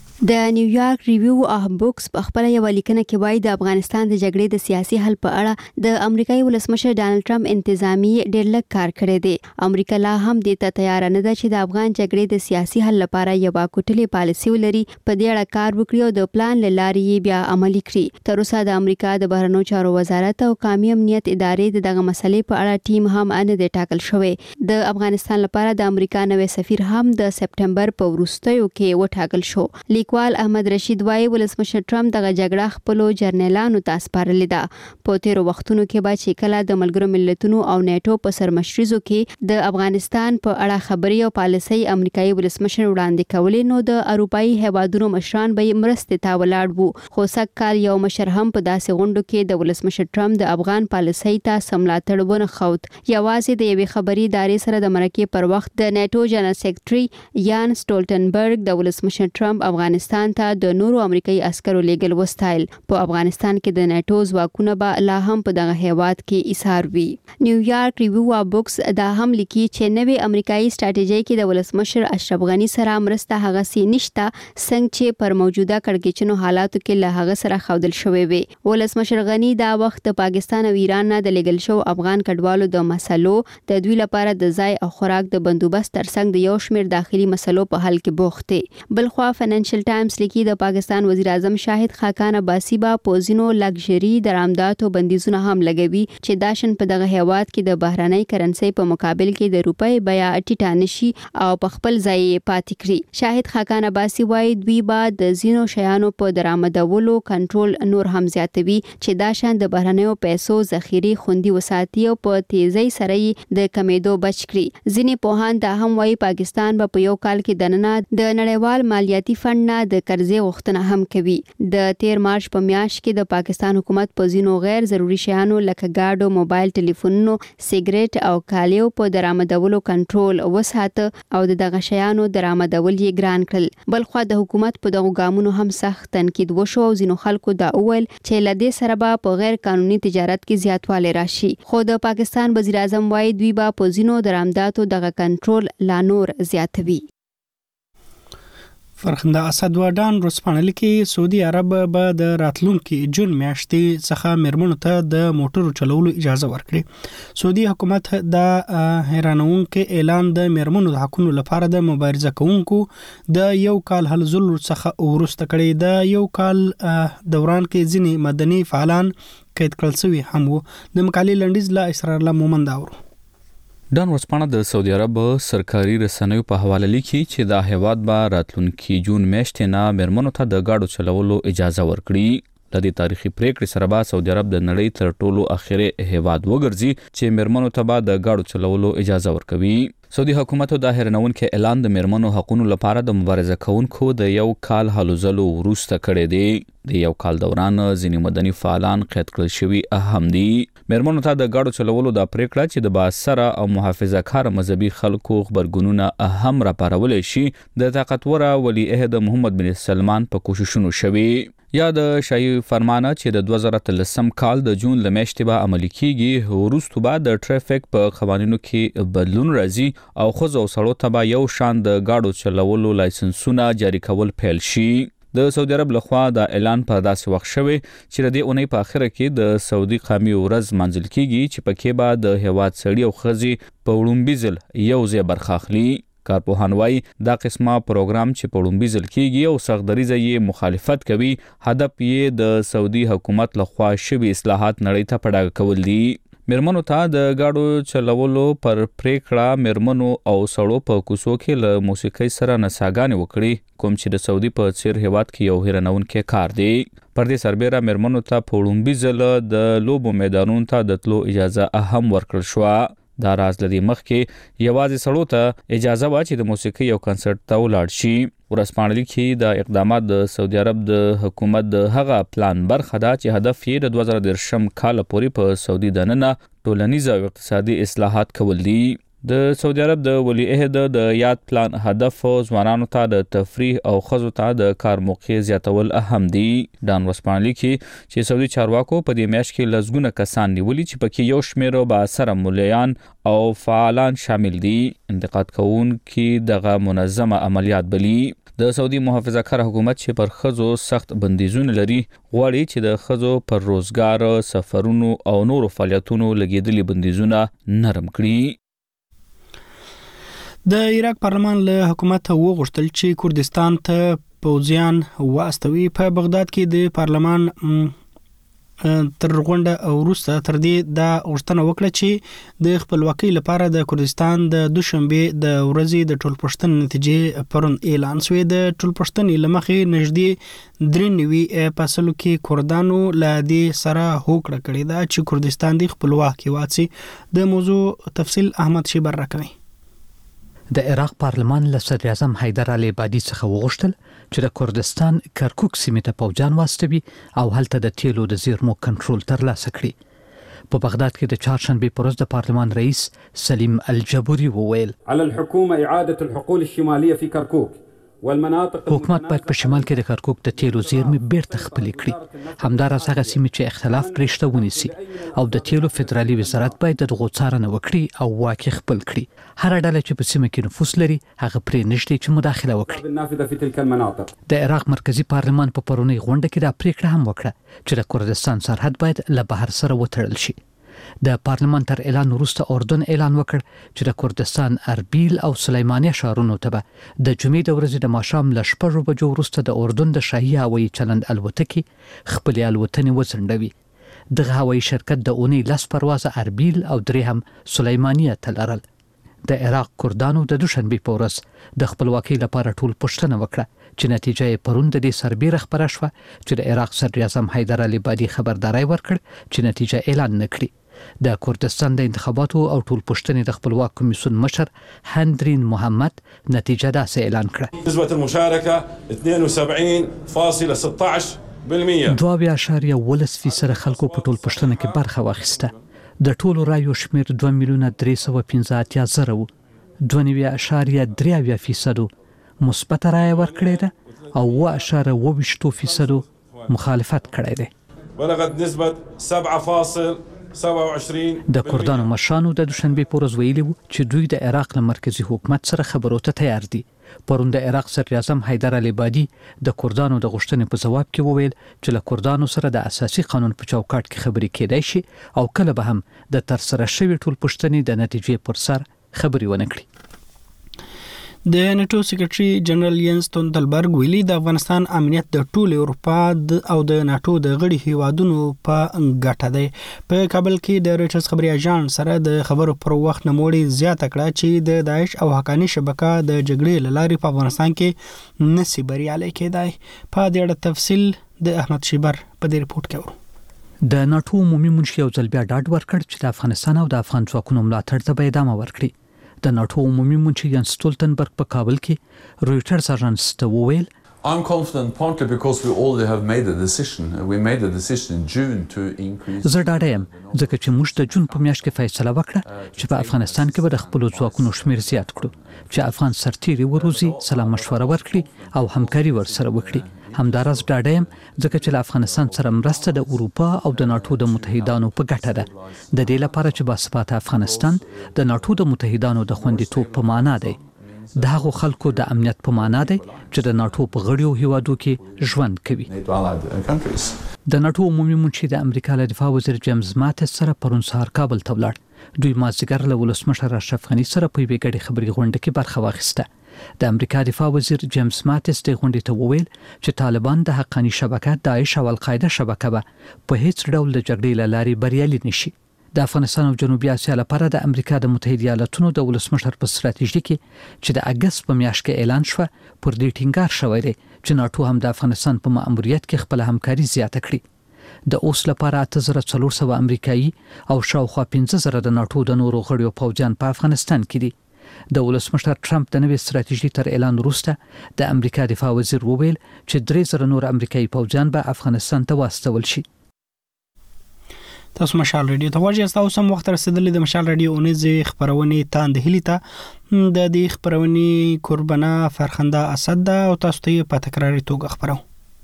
د نیویارک ریویو اف بوکس په خپل یو لیکنه کې وایي د افغانستان د جګړې د سیاسي حل په اړه د امریکایي ولسمشر ډانلډ ټرمپ انتظامی ډېر لږ کار کړی دی. امریکا لا هم د ته تیار نه ده چې د افغان جګړې د سیاسي حل لپاره یو کوټلې پالیسي ولري، په دې اړه کار وکړي او د پلان لارې بیا عملي کړي. تر اوسه د امریکا د بهرنیو چارو وزارت او قومي امنیت ادارې دغه مسلې په اړه ټیم هم ان د ټاکل شوی. د افغانستان لپاره د امریکا نوې سفیر هم د سپټمبر په وروستیو کې وټاکل شو. لیکوال احمد رشید وايي ولسمشر ټرمپ دغه جګړه خپل جرنیلانو ته سپارلې ده. په تیر وختونو کې به چې کله د ملګرو ملتونو او نیټو په سرمشريزو کې د افغانستان په اړه خبري او پالیسي امریکایي ولسمشر وړاندې کولې، نو د اروپאי هیوادونو مشران به مرستې ته ولاړ وو. خو سکهال یو مشر هم په داسې غونډو کې د ولسمشر ټرمپ د افغان پالیسي ته سملاتړ ونه خوت. یوازې د یوې خبري ادارې سره د مرکې پر وخت د نیټو جنرال سیکریټري یان سټولټنبرګ د ولسمشر ټرمپ افغانستان ته د نورو امریکایي عسکرو لیږل وستایل. په افغانستان کې د نیټو ځواکونه به لا هم په دغه هیواد کې ایثار وي. نیویارک ریویو اف بوکس دا هم لیکي چې نوې امریکایي سټریټیجي کې د ولسمشر اشرف غنی سره مرسته هغه سي نشته څنګه چې پر موجوده کړکېچنو حالاتو کې له هغه سره خودل شوی وي. ولسمشر غنی دا وخت د پاکستان او ایران نه د لیږل شو افغان کډوالو د مسلو د دوی لپاره د ځای او خوراک د بندوبست ترڅنګ د یو شمېر داخلي مسلو په حل کې بوخت دي. بل خو فاینانشل ټایمز لیکي د پاکستان وزیر اعظم شاهد خاقان عباسی با پوزینو لګژري درآمدات او بندیزونه هم لګوي چې داشن په دغه هیواد کې د بهراني کرنسي په مقابل کې د روپۍ بیا ټیټه نشي او په خپل ځای پاتې کړي. شاهد خاقان عباسی وايي دوی با د زینو شیانو په درآمدولو کنټرول نور هم زیاتوي چې داشن د بهرانيو پیسو ذخیره خوندي وساتي او په تیزی سره د کمیدو بچ کړي. ځینې پوهان دا هم وايي پاکستان به په یو کال کې دننه د نړیوال مالیاتي فند نه د قرضې غوښتنه هم کوي. د تیر مارچ په میاشت کې د پاکستان حکومت په ځینو غیر ضروري شیانو لکه گاډو، موبایل ټلیفونونو، سیګریټ او کالیو په درآمدولو کنټرول وساته او دغه شیانو درآمدول یې ګران کړل. بل خو د حکومت په دغه ګامونو هم سخت تنقید وشو او ځینو خلکو دا وویل چې لدې سره به په غیر قانوني تجارت کې زیاتوالی راشي. خو د پاکستان وزیر اعظم وايي دوی به په ځینو درآمداتو دغه کنټرول لا نور زیاتوي.
فرخنده اسد وډان روسپانل کې سعودي عرب به د راتلونکي جون میاشتې څخه مرمنو ته د موټرو چلولو اجازه ورکړي. سعودي حکومت د حیرانونکو اعلان د مرمنو د حقوقو لپاره د مبارزه کوونکو د یو کال هل ذل څخه ورسته کړي. د یو کال دوران کې ځینې مدني فعالان قید کړل شوي هم وو. د مقالې لنډیز لا اسرار الله مومند اورو.
ډان ورسپانه د سعودي عرب سرکاري رسنیو په حواله لیکي چې دا هیواد به راتلونکي جون میاشتې نه مرمنو ته د گاډو چلولو اجازه ورکړي. د دې تاریخي پریکړې سره به سعودي عرب د نړۍ تر ټولو اخیری هیواد وګرځي چې مرمنو ته به د گاډو چلولو اجازه ورکوي. سعودي حکومت د حیرانونکو اعلان د مرمنو حقوقو لپاره د مبارزه کوونکو د یو کال هلو ځلو وروسته کړی دی. د یو کال دوران ځینې مدني فعالان قید کړل شوي هم دي. مرمنو ته د گاډو چلولو د پریکړه چې د باثره او محافظه کار مذهبي خلکو خبرګونونه هم راپارولې شي د طاقتور ولی عهد محمد بن سلمان په کوششونو شوي. یا د شایي فرمانه چې د دوه زره اتلسم کال د جون له میاشتې به عملي کیږي وروسته به د ټریفیک په قوانینو کې بدلون راځي او ښځو او سړو ته به یو شان د گاډو چلولو لایسنسونه جاری کول پیل شي. د سعودي عرب لخوا د اعلان په داسې وخت شوی چې د دې اونۍ په اخره کې د سعودي قومي ورځ منځل کیږي چې پکې به د هیواد سړي او ښځې په وړومبي ځل یو ځای برخه اخلي. کارپوهان وایي دا قسمه پروګرام چې په وړومبي ځل کیږي او سختدریزه یې مخالفت کوي هدف یې د سعودي حکومت لخوا شوي اصلاحات نړۍ ته په ډاګه کول دي. میرمنو ته د گاډو چلولو پر پریکړه میرمنو او سړو په کوڅو کې له موسیقۍ سره نڅاګانې وکړي کوم چې د سعودي په څیر هیواد کې یو حیرانونکی کار دی. پر دې سربېره میرمنو ته په وړومبي ځل د لوبو میدانونو ته د تلو اجازه هم ورکړل شوه. دا راز لدی مخکې یوازې سړو ته اجازه وا چې د موسیقۍ یو کنسرت ته ولاړ شي. ورځپاڼه لیکي د اقدامات د سعودي عرب د حکومت د هغه پلان برخه ده چې هدف یې د دوه زره دېرشم کال پورې په سعودي دننه ټولنیز او اقتصادي اصلاحات کول دي. د سعودي عرب د ولی عہد د یاد پلان هدف ځوانانو ته د تفریح او ښځو ته د کار موقع زیاتول اهم دي. ډان ورځپاڼه لیکي چې سعودي چارواکو په دې میاشت کې لسګونه کسان نیولي چې پکې یو شمېر با اثره مليان او فعالان شامل دي. انتقاد کوونکي دغه منظمه عملیات بلی. د سعودي محافظه کار حکومت چې پر ښځو سخت بندیزونه لري غواړي چې د ښځو پر روزګار سفرونو او نورو فعالیتونو لګیدلي بندیزونه نرم کړي.
د عراق پارلمان له حکومت وغوښتل چې کردستان ته پوځیان واستوي. په بغداد کې د پارلمان تر غونډه وروسته تر دې دا غوښتنه وکړه چې د خپلواکۍ لپاره د کردستان د دوشنبه د ورځې د ټولپوښتنې نتیجې پرون اعلان شوې. د ټولپوښتنې لمخې نږدې درې نوي فاصلو کې کردانو له دې سره هوکړه کړې ده چې کردستان د خپلواکۍ واڅي. د موضوع تفصیل احمد شیبر راکوي.
د عراق پارلمان له صدر اعظم حیدر علي بادي څخه وغوښتل چې د کردستان کرکوک سیمې ته پوځیان واستوي او هلته د تیلو د زیرمو کنټرول ترلاسه کړي. په بغداد کې د چهارشنبه پر ورځ د پارلمان رئیس سلیم الجبوري وویل
على الحكومه اعاده الحقول الشماليه في كركوك
حکومت باید په شمال کې د کرکوک د تیلو زیرمې بیرته خپلې کړي. همداراز هغه سیمې چې اختلاف پرېشته ونیسي او د تیلو فدرالي وزارت باید د دغو څارنه وکړي او واک خپل کړي. هر ډله چې په سیمه کې نفوذ لري هغه پرې نشي چې مداخله وکړي. د عراق مرکزی پارلمان په پرونی غونډه کې دا پریکړه هم وکړه چې د کردستان سرحد باید له بهر سره وتړل شي. د پارلمان تر اعلان وروسته اردن اعلان وکړ چې د کردستان اربیل او سلیمانیه ښارونو ته به د جمعې د ورځې د ماښام له شپږو بجو وروسته د اردن د شاهي هوایي چلند الوتکې خپلې الوتنې وځنډوي. دغه هوایي شرکت د اونۍ لس پروازه اربیل او درې هم سلیمانیه ته لرل. د عراق کردانو د دوشنبه په ورځ د خپلواکۍ لپاره ټول پوښتنه وکړه چې نتیجه یې پرون د دې سربېره خبره شوه چې د عراق صدر اعظم حیدر علي بادي خبرداري ورکړ چې نتیجه اعلان نکړي. د کردستان د انتخاباتو او ټول پوښتنې د خپلواک کمیسیون مشر هندرین محمد نتیجه داسې اعلان کړه.
نسبة المشاركة اثنين وسبعين فاصلة ستة عشر بالمئة.
دوه اعشاریه ولس فیصد خلکو په ټول پوښتنه کې برخه واخیسته. د ټولو رایو شمیر دوه میلیونه درې سوه پنځه اتیا زره و. دوه نوي اعشاریه درې اویا فیصد مثبت رایه ورکړې ده او اوه اعشاریه اوه ویشت فیصد مخالفت کړی دی.
بلغت نسبة سبعة فاصل
د کردانو مشرانو د دوشنبه په ورځ ویلي وو چې دوی د عراق له مرکزی حکومت سره خبرو ته تیار دي. پرون د عراق صدر اعظم حیدر علي بادي د کردانو د غوښتنې په جواب کې وویل چې له کردانو سره د اساسي قانون په چوکاټ کې خبرې کېدای شي او کله به هم د ترسره شوی ټول پوښتنې د نتیجې پر سر خبرې ونه کړي.
د نیټو سیکریټري جنرال ینس ستولتنبرګ ویلي د افغانستان امنیت د ټول اروپا او د ناتو د غړي هیوادونو په ګټه دی. په کابل کې د رويټرز خبري اژانس سره د خبرو پر وخت نموړي زیاته کړه چې د داعش او حقانی شبکه د جګړې لارې په افغانستان کې نسی بریالي کېدای. په دې اړه تفصیل د احمد شیبر په دې رپورت کې ورو.
د ناتو عمومي منشي او ځل بیا ډاډ ورکړ چې د افغانستان او د افغان ځواکونو ملاتړ ته به ادامه ورکړي. د ناتو عمومي منشي ینس ستولتنبرګ په کابل کې رويټرز اژانس ته وویل
I'm confident partly because we already have made a decision. We made a decision in June to increase.
زه ډاډه یم ځکه چې موږ د جون په میاشت کې فیصله وکړه چې په افغانستان کې به د خپلو ځواکونو شمیر زیات کړو چې افغان سرتیري وروزي سلام مشوره ورکړي او همکاري ورسره وکړي. همدارس ډاډم ځکه چې افغانستان سره مرسته د اروپا او د ناتو د متحدانو په ګټه ده. د دې لپاره چې باثباته افغانستان د ناتو د متحدانو د خوندیتوب په معنا دی. د هغو خلکو د امنیت په معنا دی چې د ناتو په غړیو هیوادو کې ژوند کوي. د ناتو عمومي منشي د امریکا له دفاع وزیر جیمز ماتس سره پرون سهار کابل ته ولاړ. دوی مازدیګر له ولسمشر اشرف غني سره په یوې ګډې خبري غونډه کې برخه واخیسته. د امریکا دفاع وزیر جیمز ماتس د غونډې ته وویل چې طالبان د حقاني شبکه داعش او القاعده شبکه به په هیڅ ډول د جګړې له لارې بریالي نشي. د افغانستان او جنوبي اسیا لپاره د امریکا د متحده ایالاتونو د ولسمشر په ستراتیژي کې چې د اگست په میاشت کې اعلان شو پر دې ټینګار شوی دی چې ناتو هم د افغانستان په ماموریت کې خپل همکاري زیاته کړي. د اوس لپاره اته زره څلور سوه امریکایي او شاوخوا پنځه زره د ناتو د نورو غړیو پوځیان په افغانستان کې دي. د ولسمشر ټرمپ د نوې ستراتیژي تر اعلان وروسته د امریکا دفاع وزیر وویل چې درې زره نور امریکایي پوځیان به افغانستان ته واستول شي.
تاسو مشال رادیو ته واجی تاسو هم وخت رسیدلې د مشال رادیو اونیزه خبرونه تاند هلی ته د دې خبرونه قربانا فرخنده اسد ده او تاسو ته په تکراری توګه خبرو.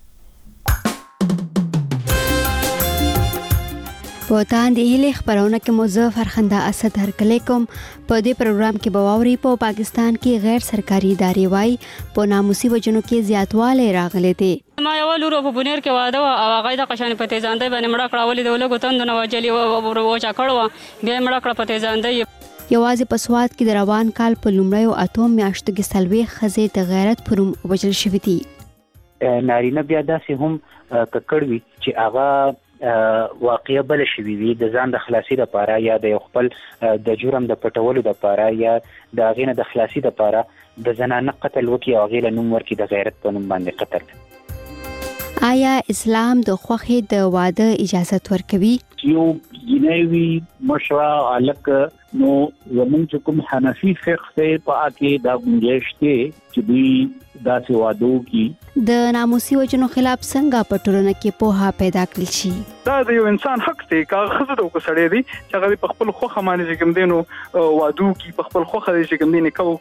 په تاند هلی خبرونه کې مو فرخنده اسد هرکلی کوم. په دې پروګرام کې بواوري په پاکستان کې غیر سرکاري ادارې وای په ناموسي وجنو کې زیاتواله راغلي دي.
ما یو لورو په بنیر کې واده او هغه د قشان په تیزاندې باندې مړه کړه ولې د لګو تند نو وجلی او چا کړو بیا مړه کړه په تیزاندې.
یوازې په سواد کې د روان کال په لومړیو اتوم میاشتو کې سلوي خزې د غیرت پروم وجل شوې دي.
نارینه بیا داسې هم ککړوي چې هغه واقعي بل شوی وي د ځان د خلاصي لپاره یا د خپل د جرم د پټولو لپاره یا د غینه د خلاصي لپاره د زنانه قتل وکي او غیله نوم ورکي د غیرت په نوم باندې قتل.
آیا اسلام د خوخې د واده اجازه ورکوي؟
یو جنوي مشرع الک نو زمونږ کوم حنفي فقه ته پاکي دا گنجائش ته چې دوی داسې وادو کې
د ناموسي وجنو خلاف څنګه په ټولنه کې پوها پیدا کړل شي.
دا د یو انسان حق دی که خزه د وسړی دی چې هغه په خپل خوخه باندې کوم دینو وادو کې په خپل خوخه دی کوم دینه کو.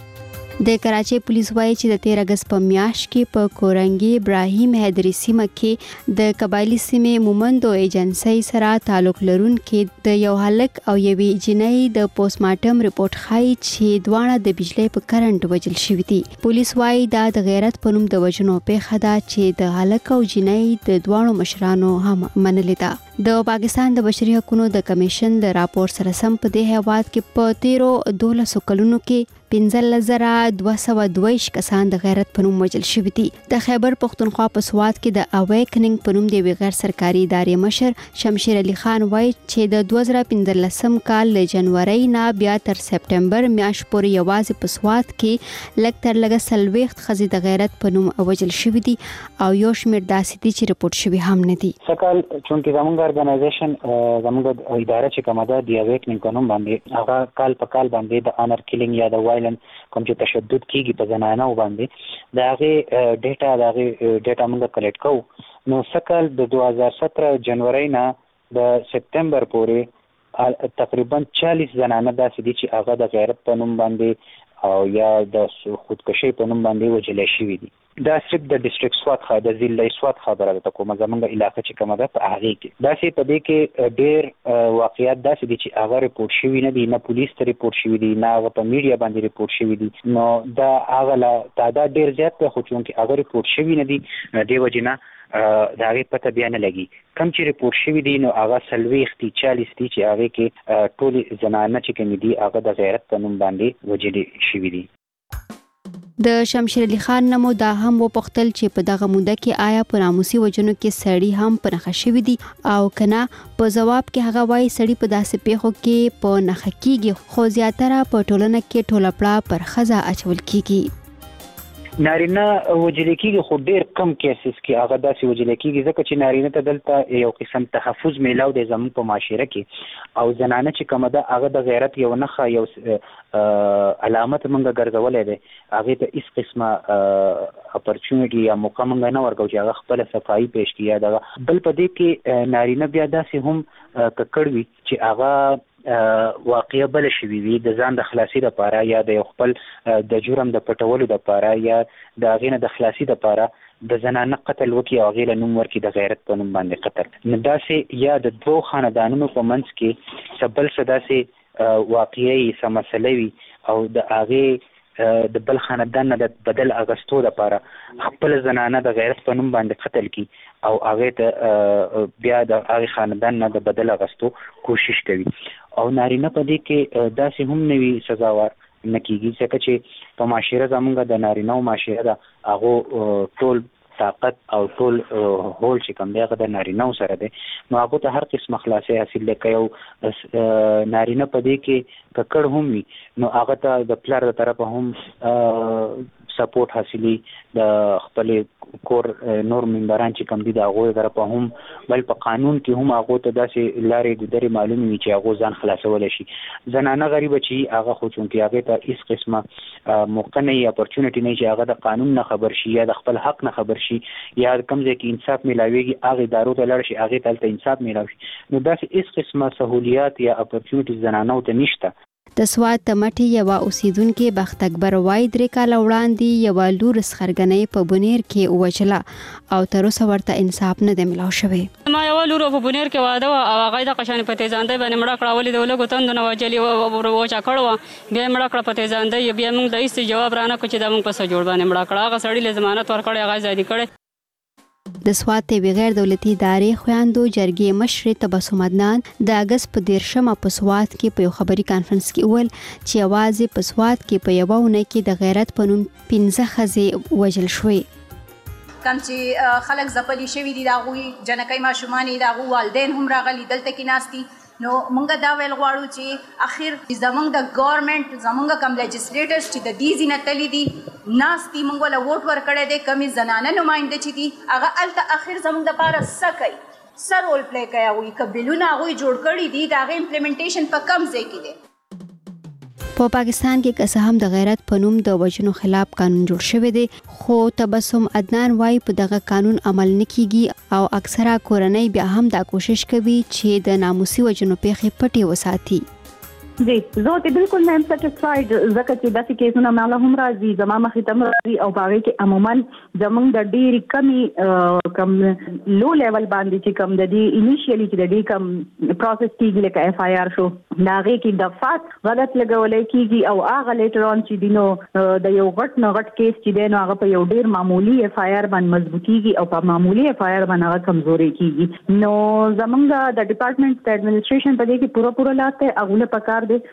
د کراچي پولیس وایي چې د تیر اگست په میاشت کې په کورنګي ابراهیم حیدری سیمه کې د قبایلی سیمې مومندو ایجنسی سره تعلق لرونکي د یو هلک او یوې جنۍ د پوسټمارټم ریپورت ښایي چې دواړه د بجلی په کرنټ وجل شوي دي. پولیس وایي دا د غیرت په نوم د وژنو پیښه ده چې د هلک او جنۍ د دواړو مشرانو هم منلې ده. د پاکستان د بشري حقوقو د کمیشن د راپور سره سم په دې هیواد کې په تیرو دولسو کلونو کې پنځه زره دوه سوه دوه ویشت کسان د غیرت په نوم وژل شوي دي. د خیبر پښتونخوا په سوات کې د اویکننګ په نوم د غیر سرکاري ادارې مشر شمشیر علي خان وایي چې د دوه زره پنځلسم کال له جنوري نه بیا تر سپټمبر میاشت پورې یوازې په سوات کې لږ تر لږه څلوېښت ښځې د غیرت په نوم وژل شوي دي او یو شمېر داسې دي چې ریپورټ شوي هم نه دي.
سکهال چونکې زموږ ارګنایزیشن زموږ اداره چې کومه ده د اویکننګ په نوم باندې هغه کال په کال باندې د آنر کیلینګ یا د وایلنس کوم چې تشدد کیږي په زنانو باندې دا هغه ډیټا دا هغه ډیټا موږ کلیکټ کوو. نو سکهال د دوه هزار سطر جنوري نه د سپټمبر پورې تقریبا چالیس زنانه داسې دي چې هغه د غیرت په نوم باندې او یا د خودکشي په نوم باندې وجلې شوې دي. دا صرف د ډیسټریکټ سوات خا د ضلع سوات خبره ده کومه زمونږ علاقې چې کومه ده په هغه کې داسې په دې کې ډېر واقعیت داسې دي چې هغه ریپورت شوی نه دي نه پولیس ته ریپورت شوی دي نه هغه په میډیا باندې ریپورت شوی دي. نو دا هغه لا تعداد ډېر زیات دی خو چې هغه ریپورت شوی نه دي دی وجنه دا هغه پته بیا نه لګي. کم چې ریپورت شوی دي نو هغه سلويختي چالیس دي چې هغه کې ټول زنانه چې کوم دي هغه د غیرت په نوم باندې وجلې شوی دي.
د شمشیر علي خان نمو دا هم وپوښتل چې په دغه موده کې آیا په ناموسي وجنو کې سړی هم په نښه شوي دي او کنه. په جواب کې هغه وایي سړی په داسې پیښو کې په نښه کیږي خو زیاتره په ټولنه کې ټوله پړه پر ښځه اچول کیږي.
نارینه وجل کېږي خو ډېر کم کیسز کې هغه داسې وجل کېږي ځکه چې نارینه ته دلته یو قسم تحفظ میلاو دی زموږ په معاشره کې او زنانه چې کومه ده هغه د غیرت یو نښه یو علامت موږ ګرځولی دی هغې ته هېڅ قسمه اپرچونټي یا موقع موږ نه ورکوو چې هغه خپله صفایي پیش کړي یا دغه. بل په دې کې نارینه بیا داسې هم ککړ وي چې هغه واقعي بل شوي وي د ځان د خلاصي لپاره یا د خپل د جرم د پټولو لپاره یا د غینه د خلاصي لپاره د زنانه قتل وکي او غیله نوم ورکی د غیرت په نوم باندې قتل نو داسې یا د دوه خاندانونو په منځ کې سبل صداسې واقعي سمسلوي او د هغه د بل خاندان نه د بدل اغستو لپاره خپل زنانه د غیرت په نوم باندې قتل کی او هغه ته بیا د هغه خاندان نه د بدل اغستو کوشش کوي او نارینه په دې کې داسې هم نوي سزاوار نکیږي ځکه چې په معاشره زمونږ د نارینه او معاشره د هغه ټول طاقت او ټول هول چې کوم دی هغه د نارینه سره دی نو هغه ته هر قسم خلاصي حاصل لکه یو نارینه په دې کې ککړ هم وي نو هغه ته د پلار د طرفه هم سپورټ حاصلي د خپل کور نور منبران چې کوم دي د هغه طرفه هم بل په قانون کې هم هغه ته داسې لارې د درې معلومي وي چې هغه ځان خلاصول شي زنانه غریب چې هغه خو چونکې هغه ته هیڅ قسمه موقع نه یا اپورچونټی نه چې هغه د قانون نه خبر شي یا د خپل حق نه خبر شي یا کوم ځای کې انصاف ملاويږي هغه ادارو ته لاړ شي هغه ته انصاف ملاوي نو داسې هیڅ قسمه سہولیات یا اپورچونټی زنانه ته نشته
د سواد تمټي یو اوسیدونکو بخت اکبر وای درې کال وړاندې یو لور سخرګنۍ په بونیر کې وچلا او تر اوسه ورته انصاف نه دی ملاو شوی
ما یو لور په بونیر کې واده او هغه د قشان په تیزاندې باندې مړه کړه ولې د ولګو تند نه وجلی او وچا کړو بیا مړه کړه په تیزاندې بیا موږ د هیڅ جواب رانه کو چې د موږ په سره جوړ باندې مړه کړه هغه سړی له ضمانت ورکړی هغه ځای کړی
د سواد ته بغیر دولتي ادارې خويندو جرګې مشر تبسم عدنان د اگست په دیرشمه په سواد کې په خبري کانفرنس کې ول چې आवाज په سواد کې په یو ونه کې د غیرت په نوم پنځه خزې وجل شوې
کم چې خلک زپلی شوی دي دا غوي جنکای ماشومان دا غو والدین هم راغلي دلته کې ناشتي نو مونږ دا ویل غواړو چې اخر زمونږ د ګورنمنت زمونږ کم لیجسلیټرز چې د دې ځینه تللی دي ناشتي مونږ ولا ووټ ورکړی دی کمی زنانه نماینده چې دي هغه الته اخر زمونږ د پاره څه کوي څه رول پلی کوي هغوی که بلونه هغوی جوړ کړي دي د هغې امپلیمنټیشن په کم ځای کې دی
په پاکستان کې که څه هم د غیرت په نوم د وژنو خلاف قانون جوړ شوی دی خو تبسم عدنان وایي په دغه قانون عمل نه کیږي او اکثره کورنۍ بیا هم دا کوشش کوي چې د ناموسي وژنو پیښې پټې وساتي
جی زه ته بالکل نه سټیسفاید زکه چې داسې کیسونه ماله هم راځي زما مخې ته راځي او باغې کې عموما زمونږ د ډېری کمی کم لو لیول باندې چې کم د دې انیشیلی چې د دې کم پروسس کیږي لکه اف آی آر شو دا غي کې د فات غلط لګولای کیږي او هغه لیټر اون چې دینو د یو غټ نه غټ کیس چې دینو هغه په یو ډیر معمولی اف آی آر باندې مضبوطیږي او په معمولی اف آی آر باندې هغه کمزوري کیږي نو زمونږ د ډپارټمنټ د ایڈمنسټریشن په دې کې پوره پوره لاته هغه په کار دي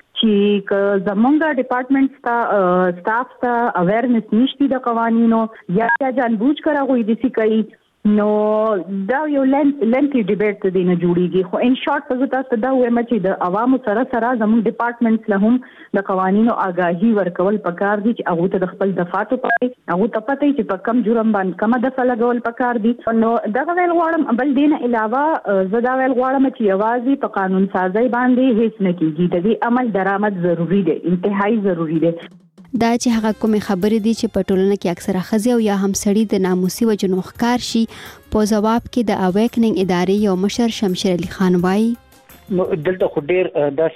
چې زمونږ ډپارټمنټ ستا سټاف ته اویرنس نشته د قوانینو یا جان بوج کرا غوي دي سي کوي نو دا یو لنټي ډیبیټ دی نه جوړیږي خو ان شارټ په تاسو دا وایم چې د عوامو سره سره زموږ ډپارټمنټ له هم د قوانینو آگاهي ورکول پکار دي چې هغه ته د خپل دفاتو پاتې هغه ته پته چې په کم جرم باندې کومه دفعه لګول پکار دي نو دا ویل غواړم بل دین علاوه زدا ویل غواړم چې اوازي په قانون سازي باندې هیڅ نه کیږي د دې عمل درآمد ضروری دی انتهایی ضروری دی
دا چې هغه کومه خبرې دي چې په ټولنه کې اکثره خزي او یا هم سړي د ناموسي وجنو ښکار شي په جواب کې د اویکننګ ادارې یو مشر شمشیر علي خان وایي
نو دلته خو ډیر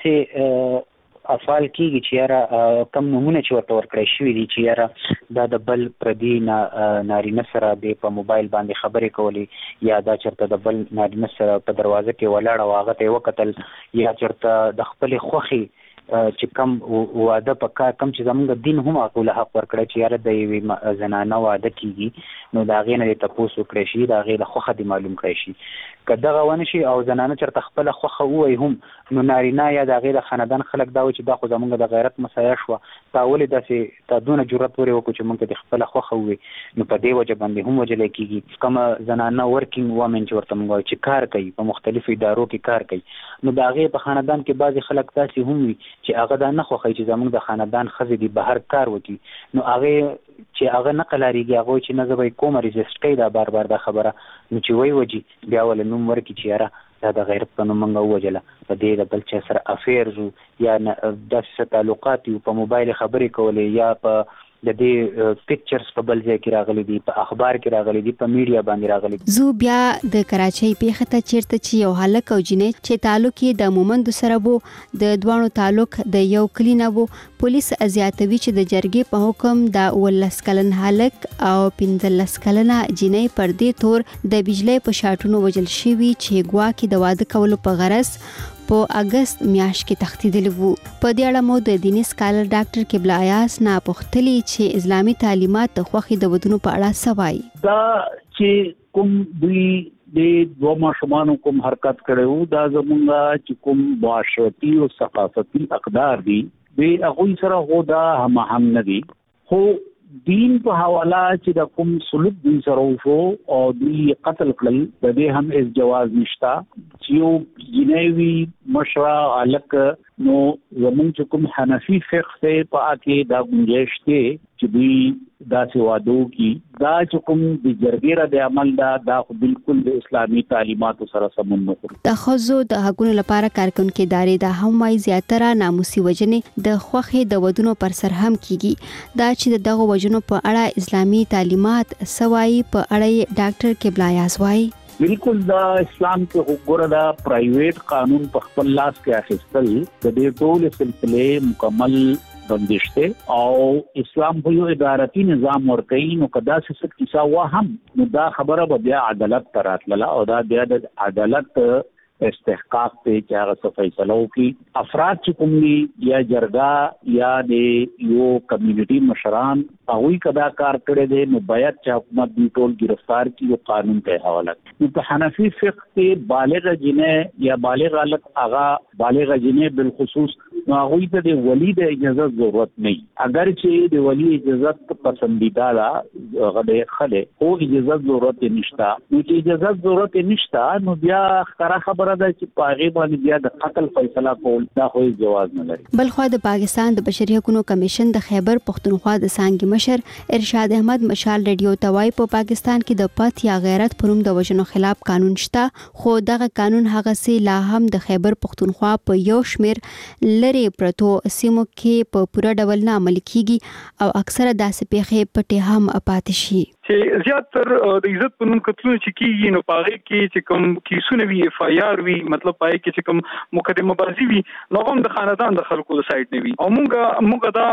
داسې افعال کیږي چې یاره کم نمونه چې ورته ورکړی شوي دي چې یاره دا د بل پردي نارینه سره د په موبایل باندې خبرې کولې یا دا چېرته د بل نارینه سره په دروازه کې ولاړ او هغه ته یې وکتل یا چېرته د خپلې خوښې چې کم واده په کار کم چې زموږ دین هم هغه حق ورکړی چې یاره د یوې زنانه واده کیږي نو د هغې نه دې تپوس وکړی شي د هغې د خوښه دې معلوم کړی شي که دغه ونه شي او زنانه چېرته خپله خوښه ووایي هم نو نارینه یا د هغې د خاندان خلک دا وایي چې دا خو زموږ د غیرت مسایه شوه تا ولې داسې تا دونه جرأت ورې وکړو چې موږ ته دې خپله خوښه ووایي نو په دې وجه باندې هم وجلی کېږي کومه زنانه ورکینګ وامن چې ورته موږ وایو چې کار کوي په مختلفو ادارو کې کار کوي نو د هغې په خاندان کې بعضې خلک داسې هم وي چې هغه دا نه خوښوي چې زموږ د خاندان ښځې دي بهر کار وکړي نو هغې چې هغه نه قلاریږي هغه چې نه زه به یې کومه ریزسټ کوي دا بار بار دا خبره نو چې وی وجي بیا وله نوم ورکړي چې یاره دا د غیرت په نوم موږ ووجله په دې د بل چا سره افیرز یا داسې څه تعلقات وي په موبایل خبرې کولې یا په د دې پکچرز په بل ځای کې راغلي دي، په اخبار کې راغلي دي، په میډیا باندې راغلي دي.
زو بیا د کراچۍ پیښه ته چیرته چې یو هلک او جنې چې تعلق یې د مومند سره وو، د دوانو تعلق د یو کلی نه وو، پولیس ازیاتوي چې د جرګې په حکم د ولس کلن هلک او پنځلس کلنه جنې پر دې تور د بجلی په شاټونو وجل شوي چې ګواکې د واده کولو په غرض په اگست میاشت کې تختیدلی وو. په دې اړه مو د دیني سکالر ډاکټر قبله ایاس نه پوښتلي چې اسلامي تعلیمات د خوښې د ودونو په اړه څه وایي.
دا چې کوم دوی د دوه ماشومانو کوم حرکت کړو، دا زمونږه چې کوم معاشرتي او ثقافتي اقدار دي د هغوی سره هو دا هم هم نه دي. خو دین په حواله چې د کوم سلوک دوی سره وشو او دوی قتل کړل، د دې هم اس جواز نشتا چې یو جنوي مشره الک نو زمون چې کوم حنفي فقه ته پاکه دا گنجائش ته چې دوی دا سوادو کی دا چې کوم د جرګې را د عمل دا دا بالکل د اسلامي تعلیماتو سره سمون نه کوي.
د خزو د حقوقو لپاره کارکونکو ادارې د هم وايي زیاتره ناموسي وجنې د خوخې د ودونو پر سر هم کیږي. دا چې دغه وجنو په اړه اسلامي تعلیمات سوای په اړه ډاکټر قبله ایاس وايي.
بالکل دا اسلام کې حقوق دا پرایویټ قانون په خپل لاس کې اخیستل د دې ټول سلسله مکمل بندش ته او اسلام په یو ادارتي نظام ورکړي نو کدا څه کیسه وا هم نو دا خبره به بیا عدالت تراتله او دا بیا د عدالت استحقاق ته چې هغه څه فیصله وکړي. افراد چې کوم دي یا جرګه یا د یو کمیونټي مشران هغوی کدا کار کړی دی نو باید چې حکومت دې ټول گرفتار کړي او قانون ته حواله کړي. نو په حنفي فقه کې بالغ جنې یا بالغ الک هغه بالغ جنې بالخصوص نو هغوی ته د ولی د اجازه ضرورت نه وي. اگر چې د ولی اجازه پسندیده ده هغه د خله او اجازه ضرورت نشته، نو چې اجازه ضرورت نشته نو بیا ښکاره خبره ده چې پاغي باندې بیا د قتل فیصله کول دا خو جواز نه لري.
بلخو د پاکستان د بشري حقوقو کمیشن د خیبر پختونخوا د سانګي مشر ارشاد احمد مشال ریډیو توای په پاکستان کې د پات یا غیرت پروم د وژنو خلاف قانون شته، خو دغه قانون هغه سي لا هم د خیبر پختونخوا په یو شمیر لری پرتو سیمو کې په پوره ډول نه عمل کیږي او اکثره داسې پیښې پټې هم پاتې شي.
چې زیاتر د عزت په نوم کتلونه چې کیږي نو پاره کې چې کوم کیسونه وی اف آی آر وی مطلب پای کې چې کوم مقدمه بازی وی نو هم د خاندان د خلکو د سایت نه وی او مونږه مونږه دا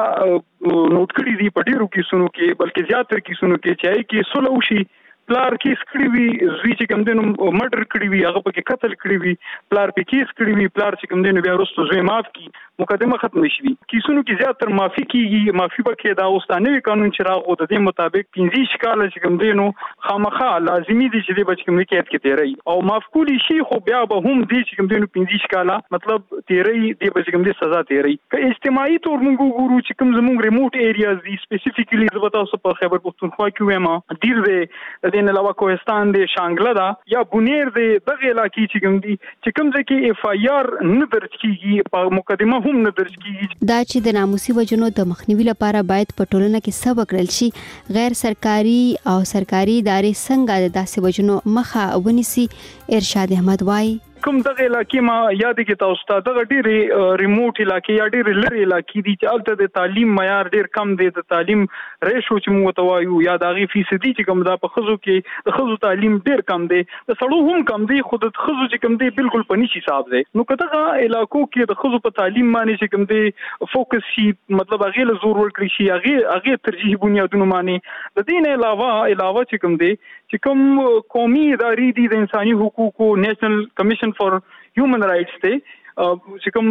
نوٹ کړی دی په ډیرو کیسونو کې بلکې زیاتر کیسونو کې چې کې سولو شي پلار کیس کړی وی زوی چې کوم دینو مرډر کړی وی هغه پکې قتل کړی وی پلار په کیس کړی وی پلار چې کوم دینو بیا وروسته زوی معاف کی مقدمه ختم شي. کیسونو کې زیاتر معافي کیږي، معافي پکې دا اوسانوي قانون چې راغو د دې مطابق پنځه شکال چې کوم دینو خامخا لازمي دي چې د بچ کوم کې کې تیری او معاف کولی شي، خو بیا به هم دې چې کوم دینو پنځه شکال مطلب تیری دې بچ کوم دې سزا تیری. که اجتماعي تور موږ ګورو چې کوم زموږ ریموټ ایریاز دي سپیسیفیکلی زبتا اوس په خیبر پختونخوا کې وایم ډیر دې د علاوه کوهستان دی، شانګله دا یا بونیر دی، دغه علاقې چې کوم دي چې کوم ځکه اف آی آر نه درج کیږي په مقدمه هم نه درج کیږي.
دا چې د ناموسي وجنو د مخنیوي لپاره باید په ټولنه کې څه وکړل شي، غیر سرکاري او سرکاري ادارې څنګه د داسې وجنو مخه ونیسي. ارشاد احمد وایي
کوم دغه علاقې ما یاد کې تاسو ته دغه ډېری ریموټ علاقې یا ډېری لري علاقې دي چې البته د تعلیم معیار ډېر کم دی، د تعلیم ریشو چې موږ توایو یا د هغې فیصدي چې کوم دا په ښځو کې د ښځو تعلیم ډېر کم دی، د سړو هم کم دی، خو د ښځو چې کوم دی بالکل په نشي حساب دی. نو که دغه علاقو کې د ښځو په تعلیم باندې چې کوم دی فوکس شي مطلب هغې له زور ورکړي شي، هغې هغې ترجیحي بنیادونو باندې د دې نه علاوه علاوه چې کوم دی چې کوم قومي ادارې دي د انساني حقوقو نیشنل کمیشن فار هیومن رائټس ته چې کوم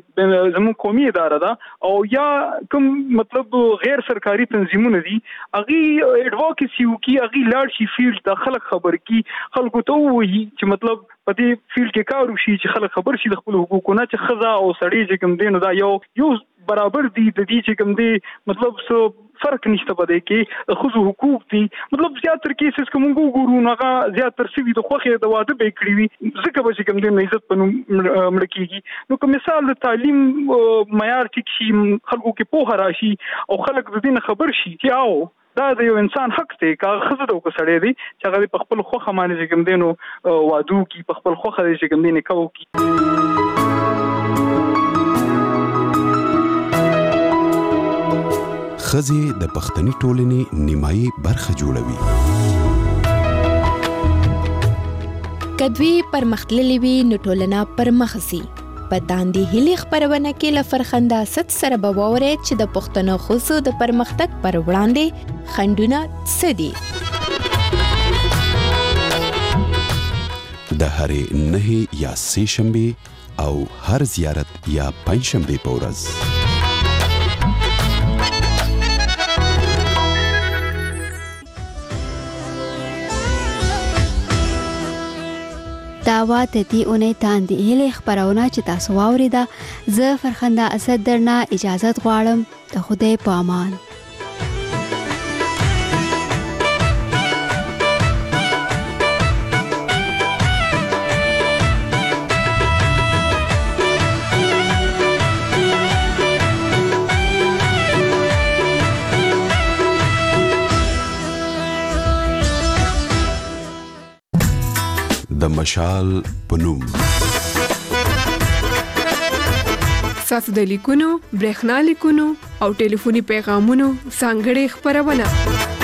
زموږ قومي اداره ده او یا کوم مطلب غیر سرکاري تنظیمونه دي هغه اډوکیسي وکي، هغه لاړ شي فیلډ د خلک خبر کی خلکو ته وایي چې مطلب په دې فیلډ کې کار وشي چې خلک خبر شي د خپل حقوقو نه چې ښځه او سړی چې کوم دی نو دا یو یو برابر دي د دې چې کوم دی مطلب سو فرق نشته پدې کې خصوص حقوق دي مطلب زیاتره کیسز کوم ګورو نو هغه زیاتره سوي د خوخه د واده به کړی وي ځکه به چې کوم دی عزت پنو مړ کیږي. نو کوم مثال د تعلیم معیار ټیک شي، خلکو کې پوهه راشي او خلک د دې خبر شي چې او دا د یو انسان حق دی که خزه د وکړې دی چې هغه په خپل خوخه باندې کوم دینو وادو کی په خپل خوخه دې کوم دینه کوي کی.
ښځې د پښتني ټولنې نیمایي برخه جوړوي.
کدوی پرمختللې وي نو ټولنه پرمخ ځي. په داندې هلي خبرونه کې له فرخنده ست سره به واورئ چې د پښتنو ښځو د پرمختګ پر وړاندې خنډونه څه دي.
د هرې نهې یا سې شنبې او هر زیارت یا پنځ شنبې په ورځ
دا وا ته دی اونې تاندې هلي خبرونه چې تاسو واوریده. زه فرخنده اسد درنه اجازه غواړم. د خدای په امان.
د مشال پنوم
ساسو د لیکونو، برېښنا لیکونو او ټلیفوني پیغامونو ځانګړې خبرونه